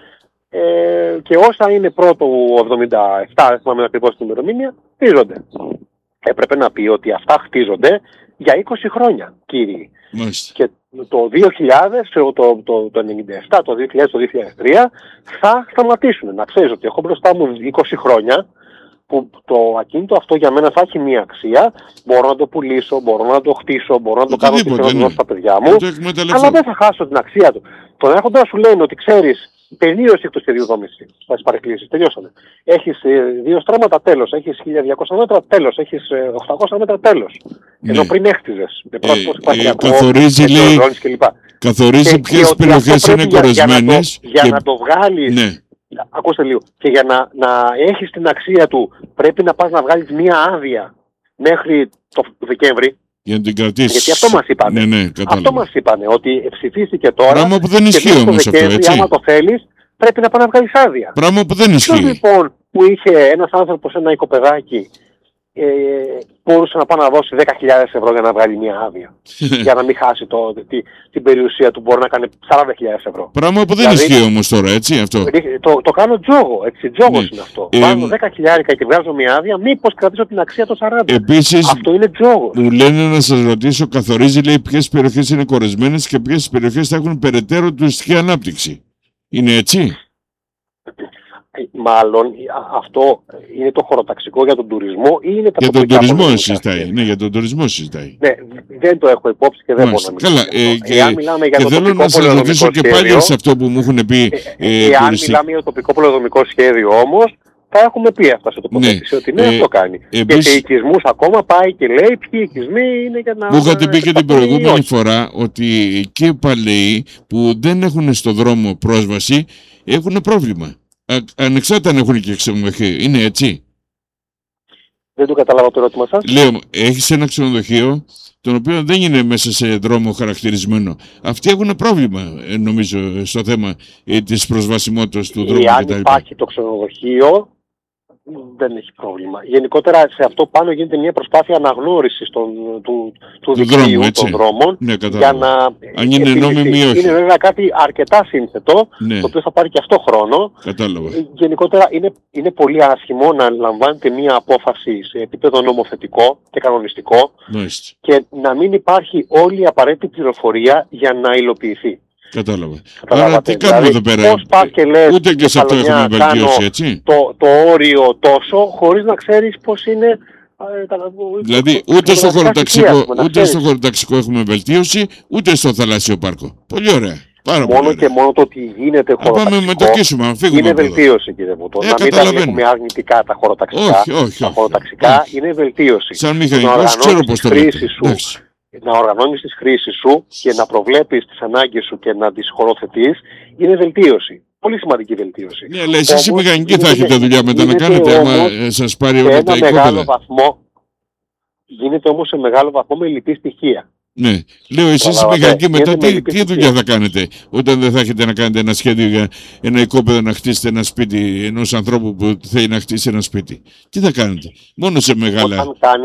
ε, και όσα είναι πρώτο εβδομήντα επτά, δεν θυμάμαι ακριβώς την ημερομηνία, χτίζονται. Έπρεπε να πει ότι αυτά χτίζονται για είκοσι χρόνια, κύριοι. Μάλιστα. Και το δύο χιλιάδες, το, το, το, το ενενήντα επτά, το δύο χιλιάδες, το δύο χιλιάδες τρία θα σταματήσουν. Να ξέρεις ότι έχω μπροστά μου είκοσι χρόνια που το ακίνητο αυτό για μένα θα έχει μία αξία. Μπορώ να το πουλήσω, μπορώ να το χτίσω, μπορώ να το κάνω τι θέλω να δώσω στα παιδιά μου, αλλά δεν θα χάσω την αξία του. Τον έρχονται να σου λένε ότι ξέρεις, τελείωσε το σχεδίο δόμηση στις παρεκκλήσεις, τελειώσανε. Έχεις δύο στρέμματα, τέλος. Έχεις χίλια διακόσια μέτρα, τέλος. Έχεις οχτακόσια μέτρα, τέλος. Ναι. Ενώ πριν έχτιζες. Με πρόσωπος υπαρχιακό, καθορίζει, λέει, καθορίζει ποιες περιοχές είναι κορεσμένες. Για, για, για να το βγάλεις, ναι. Ακούστε λίγο, και για να, να έχεις την αξία του πρέπει να πας να βγάλεις μία άδεια μέχρι το Δεκέμβρη. Για να την κρατήσεις. Γιατί αυτό μας είπανε. Ναι, ναι, αυτό μας είπανε, ότι ψηφίστηκε τώρα. Πράγμα που δεν ισχύει όμως αυτό, έτσι. Άμα το θέλεις, πρέπει να πάει να βγάλεις άδεια. Πράγμα που δεν ισχύει. Ποιος λοιπόν που είχε ένας άνθρωπος ένα οικοπεδάκι ε, μπορούσε να πάει να δώσει δέκα χιλιάδες ευρώ για να βγάλει μια άδεια. Για να μην χάσει το, τη, την περιουσία του, μπορεί να κάνει σαράντα χιλιάδες ευρώ. Πράγμα που δεν δηλαδή, ισχύει όμως τώρα, έτσι αυτό. Το, το κάνω τζόγο, έτσι, τζόγος ναι. είναι αυτό. Ε, Βάζω δέκα χιλιάρικα και βγάζω μια άδεια, μήπως κρατήσω την αξία των σαράντα. Επίσης, αυτό είναι τζόγος. Μου λένε να σας ρωτήσω, καθορίζει λέει ποιες περιοχές είναι κορεσμένες και ποιες περιοχές θα έχουν περαιτέρω τουριστική ανάπτυξη. Είναι έτσι? Μάλλον αυτό είναι το χωροταξικό για τον τουρισμό ή είναι τα για τον τουρισμό συζητάει. Ναι, για τον τουρισμό συζητάει. Ναι, δεν το έχω υπόψη και δεν μπορώ να μιλήσω. Καλά, ε, και, εάν μιλάμε για και το θέλω να σας ρωτήσω και πάλι σε αυτό που μου έχουν πει. Ε, ε, εάν τουριστικ... μιλάμε για το τοπικό πολεοδομικό σχέδιο όμως, θα έχουμε πει αυτά σε τοποθέτηση, ναι, ότι ναι, ε, αυτό κάνει. Ε, και σε οικισμούς ακόμα πάει και λέει ποιοι οικισμοί είναι για να... Μου είχατε πει και την προηγούμενη φορά ότι εκεί οι παλαιοί που δεν έχουν στο δρόμο πρόσβαση έχουν πρόβλημα. Ανεξάρτητα αν έχουν και ξενοδοχείο. Είναι έτσι? Δεν το καταλάβω το ερώτημα σας. Λέω, έχεις ένα ξενοδοχείο το οποίο δεν είναι μέσα σε δρόμο χαρακτηρισμένο. Αυτοί έχουν πρόβλημα, νομίζω, στο θέμα ε, της προσβασιμότητας του δρόμου. Εάν υπάρχει το ξενοδοχείο, δεν έχει πρόβλημα. Γενικότερα σε αυτό πάνω γίνεται μια προσπάθεια αναγνώρισης των, του, του, του δικτύου των δρόμων. Ναι, για να αν είναι νόμιμη ή όχι. Είναι βέβαια κάτι αρκετά σύνθετο, ναι, το οποίο θα πάρει και αυτό χρόνο. Κατάλαβα. Γενικότερα είναι, είναι πολύ άσχημο να λαμβάνετε μια απόφαση σε επίπεδο νομοθετικό και κανονιστικό, Μάλιστα, και να μην υπάρχει όλη η απαραίτητη πληροφορία για να υλοποιηθεί. Κατάλαβα. Άρα τι κάνουμε δηλαδή, εδώ πέρα? Πώς πας και λες, ούτε και σε αυτό έχουμε βελτίωση, έτσι. Το, το όριο τόσο, χωρίς να ξέρεις πώς είναι. Ε, τα, δηλαδή ούτε στο, χωροταξικό, ούτε στο χωροταξικό έχουμε βελτίωση, ούτε στο θαλάσσιο πάρκο. Πολύ ωραία. Πάρα μόνο πολύ ωραία. Και μόνο το ότι γίνεται χωροταξικό είναι βελτίωση, κύριε Βούτο. Ε, να μην τα βλέπουμε αρνητικά τα χωροταξικά. Όχι, όχι, τα όχι, χωροταξικά όχι. είναι βελτίωση. Σαν μηχανικός ξέρω πώς το λέτε. Να οργανώνεις τις χρήσεις σου και να προβλέπεις τις ανάγκες σου και να τις χωροθετείς είναι βελτίωση. Πολύ σημαντική βελτίωση. Ναι, αλλά εσείς οι μηχανικοί θα έχετε δουλειά μετά να κάνετε άμα σας πάρει όλα τα οικόπεδα. Γίνεται όμως σε μεγάλο βαθμό με λυπή στοιχεία. Ναι, λέω εσείς οι μηχανικοί μετά τι, τι δουλειά θα κάνετε όταν δεν θα έχετε να κάνετε ένα σχέδιο για ένα οικόπεδο να χτίσετε ένα σπίτι ενός ανθρώπου που θέλει να χτίσει ένα σπίτι. Τι θα κάνετε? Μόνο σε μεγάλα... Όταν κάνεις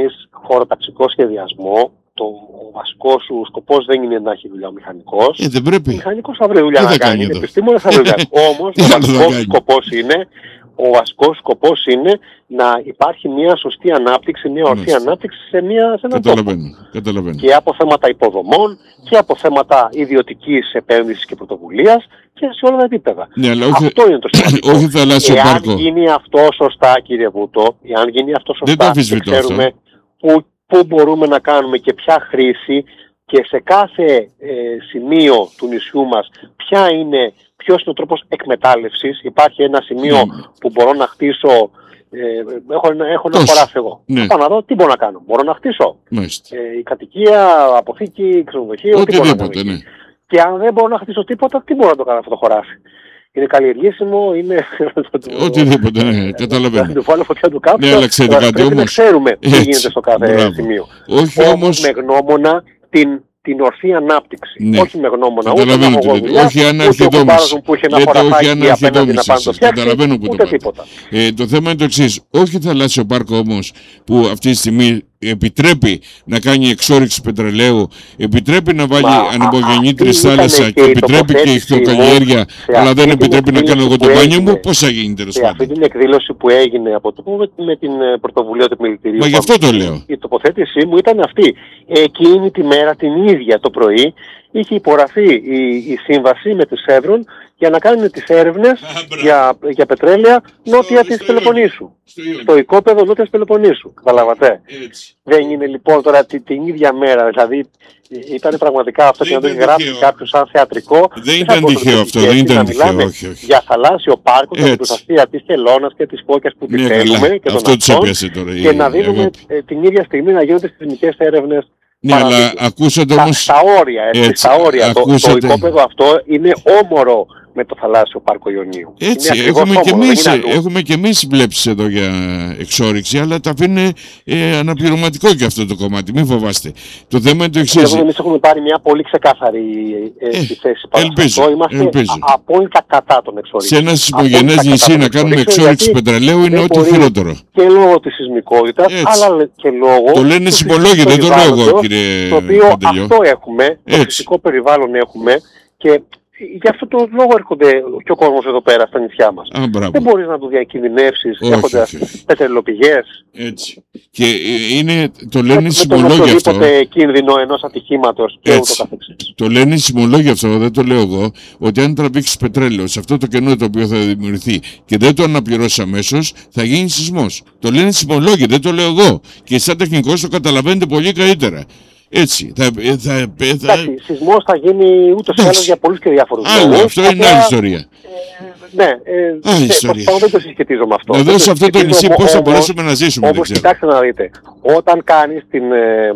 χωροταξικό σχεδιασμό, το, ο βασικός σου σκοπός δεν είναι να έχει δουλειά ο μηχανικός. Ε, δεν πρέπει. Ο μηχανικός θα βρει δουλειά να κάνει, οι επιστήμονες θα βρει δουλειά. Όμως ο βασικός σκοπός είναι, ο βασικός σκοπός είναι να υπάρχει μια σωστή ανάπτυξη, μια ορθή ανάπτυξη σε, μια, σε έναν τόπο. Καταλαβαίνω. Και από θέματα υποδομών και από θέματα ιδιωτικής επένδυσης και πρωτοβουλίας και σε όλα τα επίπεδα. Ναι, αλλά όχι, αυτό είναι το σημαντικό. Όχι θαλάσσιο πάρκο. Εάν γίνει αυτό σωστά, κύριε Βούτο, εάν γίνει αυτό σωστά και ξέρουμε αυτό. Που, που μπορούμε να κάνουμε και ποια χρήση και σε κάθε ε, σημείο του νησιού μας ποια είναι, ποιος είναι ο τρόπος εκμετάλλευσης. Υπάρχει ένα σημείο ναι. που μπορώ να χτίσω, ε, έχω, έχω ένα χωράφι εγώ. Ναι. Θα πάω να δω τι μπορώ να κάνω. Μπορώ να χτίσω ε, η κατοικία, αποθήκη, ξενοδοχείο, τι μπορώ να κάνω. Ναι. Και αν δεν μπορώ να χτίσω τίποτα, τι μπορώ να το κάνω αυτό το χωράφι. Είναι καλλιεργήσιμο, είναι... Οτιδήποτε, ναι, καταλαβαίνω. Να του βάλω φωτιά του κάπου, ναι, αλλά ξέρετε κάτι πρέπει όμως... να ξέρουμε τι γίνεται στο κάθε Μπράβο. σημείο. Όχι όμως... με γνώμονα την, την ορθή ανάπτυξη. Ναι. Όχι με γνώμονα ούτε να έχω δουλειά, όχι ούτε που είχε ένα χωραφάκι απέναντι να πάνε το φτιάξει, ούτε τίποτα. Ε, το θέμα είναι το εξής. Όχι θαλάσσιο πάρκο όμως που αυτή τη στιγμή επιτρέπει να κάνει εξόρυξη πετρελαίου, επιτρέπει να βάλει ανεμογεννήτρες στη θάλασσα και επιτρέπει και ηχθειοκαλλιέργεια, αλλά δεν επιτρέπει να κάνω εγώ το μπάνιο μου, πώς θα γίνει τέλος πάντων. Σε αυτή την εκδήλωση που έγινε από το πούμε με την πρωτοβουλία του επιμελητηρίου. Μα γι' αυτό το λέω. Η τοποθέτησή μου ήταν αυτή. Εκείνη τη μέρα, την ίδια το πρωί, είχε υπογραφεί η, η σύμβαση με τη Chevron για να κάνουν τις έρευνες για, για πετρέλαια νότια της Πελοποννήσου. Στο οικόπεδο νότια της Πελοποννήσου. Καταλάβατε. Δεν είναι λοιπόν τώρα την, την ίδια μέρα. Δηλαδή ήταν πραγματικά αυτό και να το έχει γράψει κάποιο σαν θεατρικό. Δεν ήταν τυχαίο αυτό. Δεν ήταν τυχαίο. Όχι, όχι. Για θαλάσσιο πάρκο και την προστασία της Χελώνας και της Φώκιας που τη θέλουμε και των αυτών. Και να δίνουμε την ίδια στιγμή να γίνονται σεισμικές έρευνες. Ναι, αλλά ακούσατε όμως... Στα όρια, έτσι, στα όρια. Το, το οικόπεδο αυτό είναι όμορο με το θαλάσσιο πάρκο Ιωνίου. Έτσι, έχουμε και, εμείς, έχουμε και εμείς βλέψεις εδώ για εξόρυξη, αλλά τα αφήνουν ε, αναπληρωματικό και αυτό το κομμάτι, μην φοβάστε. Το θέμα είναι το εξής. Εμείς έχουμε πάρει μια πολύ ξεκάθαρη ε, ε, θέση πάνω ελπίζω, αυτό. Είμαστε ελπίζω. Α, απόλυτα κατά των εξόρυξης. Σε ένα σεισμογενές νησί να κάνουμε εξόρυξη πετρελαίου είναι ό,τι χειρότερο. Και λόγω της σεισμικότητας, αλλά και λόγω... Το λένε σεισμολόγοι, δεν το λέω εγώ, κύριε Το οποίο αυτό έχουμε, το φυσικό περιβάλλον έχουμε και... Γι' αυτό το λόγο έρχονται και ο κόσμος εδώ πέρα στα νησιά μας. Α, δεν μπορείς να το διακινδυνεύσεις έχοντας πετρελοπηγές. Έτσι. Και είναι, το λένε οι σεισμολόγοι αυτό. Με οποιοδήποτε κίνδυνο ενός ατυχήματος και ούτω καθεξής. Το λένε οι σεισμολόγοι αυτό, δεν το λέω εγώ, ότι αν τραβήξεις πετρέλαιο σε αυτό το κενό το οποίο θα δημιουργηθεί και δεν το αναπληρώσεις αμέσως, θα γίνει σεισμός. Το λένε οι σεισμολόγοι, δεν το λέω εγώ. Και σαν τεχνικός το καταλαβαίνετε πολύ καλύτερα. Έτσι. Θα, θα, θα... Εντάξει, σεισμός θα γίνει ούτως ή άλλως για πολλούς και διάφορους λόγους. Άλλο, αυτό είναι άλλη ιστορία. Ε, ναι, ε, άλλη ιστορία. Πάνω δεν το συσχετίζω με αυτό. Να δω σε αυτό το νησί πώς θα μπορέσουμε να ζήσουμε. Όμως κοιτάξτε να δείτε, όταν κάνεις την, ε,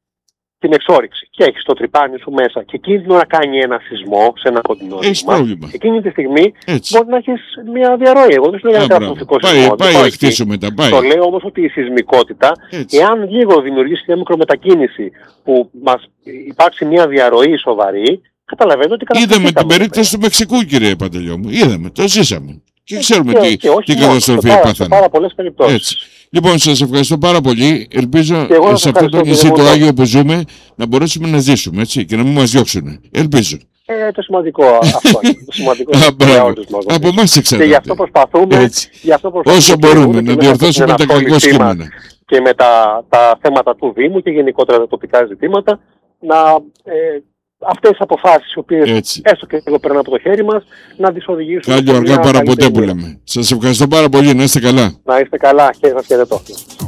την εξόρυξη και έχεις το τρυπάνι σου μέσα και κίνδυνο να κάνει ένα σεισμό σε ένα κοντινό νησί, εκείνη τη στιγμή έτσι. Μπορεί να έχεις μια διαρροή. Εγώ δεν σου λέω για ένα καταστροφικό σεισμό. Πάει, πάει, χτίσουμε τα, πάει. Το λέω όμως ότι η σεισμικότητα, έτσι. Εάν λίγο δημιουργήσει μια μικρομετακίνηση που μας υπάρξει μια διαρροή σοβαρή, καταλαβαίνω ότι καταστροφή. Είδαμε την περίπτωση του Μεξικού, κύριε Παντελιό μου. Είδαμε, το ζήσαμε. Και ξέρουμε και, τι, και τι καταστροφή έπαθαν. Πάρα πολλές περιπτώσεις. Λοιπόν, σας ευχαριστώ πάρα πολύ. Ελπίζω σε αυτό το νησί το Άγιο που ζούμε να μπορέσουμε να ζήσουμε, έτσι, και να μην μας διώξουν. Ελπίζω. Ε, το σημαντικό αυτό. Το σημαντικό για όλους μας. Από εμάς εξαρτάται. Και γι' αυτό προσπαθούμε, γι αυτό προσπαθούμε όσο μπορούμε να διορθώσουμε τα κακό κείμενα. Και με τα, τα θέματα του Δήμου και γενικότερα τα τοπικά ζητήματα να... Ε, αυτές τις αποφάσεις, οι οποίες έτσι. Έστω και λίγο περνάνε από το χέρι μας, να τις οδηγήσουμε. Κάλλιο αργά παρά ποτέ που λέμε. Σας ευχαριστώ πάρα πολύ. Να είστε καλά. Να είστε καλά και σας χαιρετώ.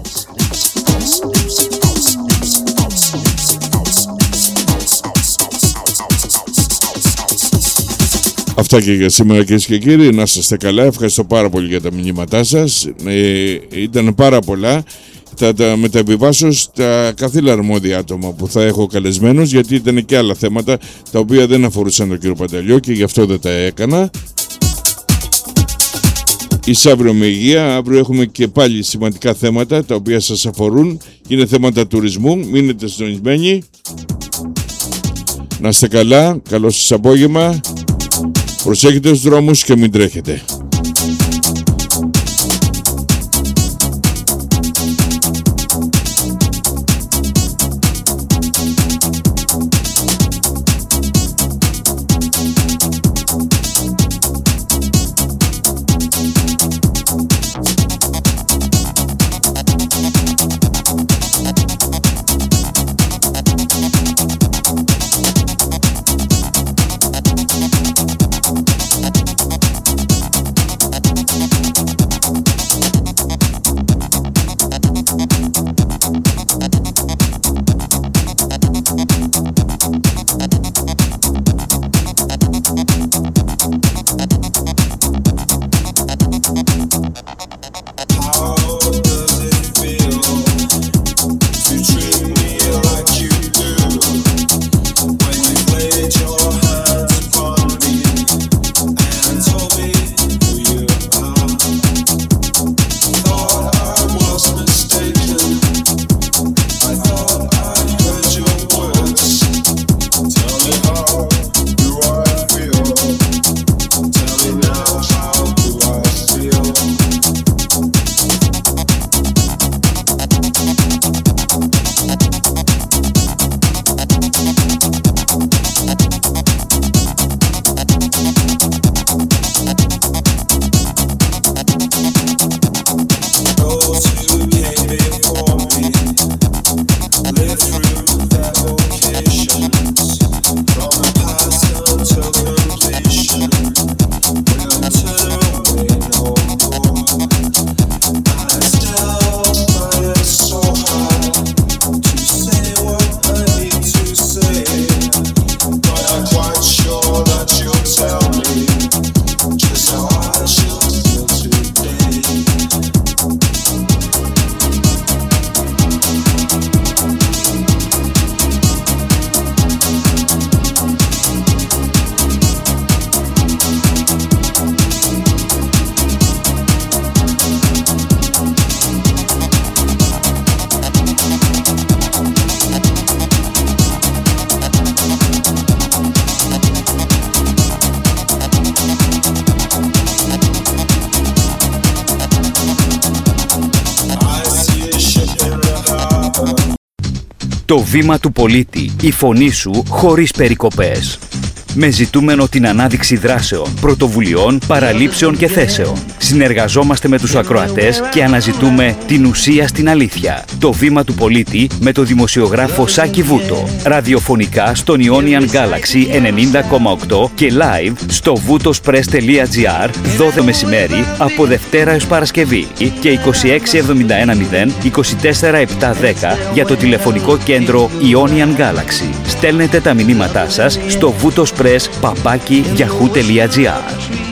Αυτά και για σήμερα, κυρίες και κύριοι. Να είστε καλά. Ευχαριστώ πάρα πολύ για τα μηνύματά σας. Ε, ήταν πάρα πολλά. Θα τα μεταβιβάσω στα καθήλα αρμόδια άτομα που θα έχω καλεσμένους, γιατί ήταν και άλλα θέματα τα οποία δεν αφορούσαν τον κύριο Παντελιό και γι' αυτό δεν τα έκανα. Εις αύριο με υγεία. Αύριο έχουμε και πάλι σημαντικά θέματα τα οποία σας αφορούν. Είναι θέματα τουρισμού. Μείνετε συντονισμένοι. Να είστε καλά. Καλό σας απόγευμα. Προσέχετε στους δρόμους και μην τρέχετε. Το βήμα του πολίτη. Η φωνή σου χωρίς περικοπές. Με ζητούμενο την ανάδειξη δράσεων, πρωτοβουλειών, παραλήψεων και θέσεων. Συνεργαζόμαστε με τους ακροατές και αναζητούμε την ουσία στην αλήθεια. Το βήμα του πολίτη με το δημοσιογράφο Σάκη Βούτο. Ραδιοφωνικά στον Ionian Galaxy ενενήντα κόμμα οκτώ και live στο βουτοσπρες τελεία τζι άρ δώδεκα μεσημέρι από Δευτέρα έως Παρασκευή και είκοσι έξι εβδομήντα ένα μηδέν είκοσι τέσσερα επτακόσια δέκα για το τηλεφωνικό κέντρο Ionian Galaxy. Στέλνετε τα μηνύματά σας στο βουτοσπρες παπάκι γιαχού τελεία τζι άρ.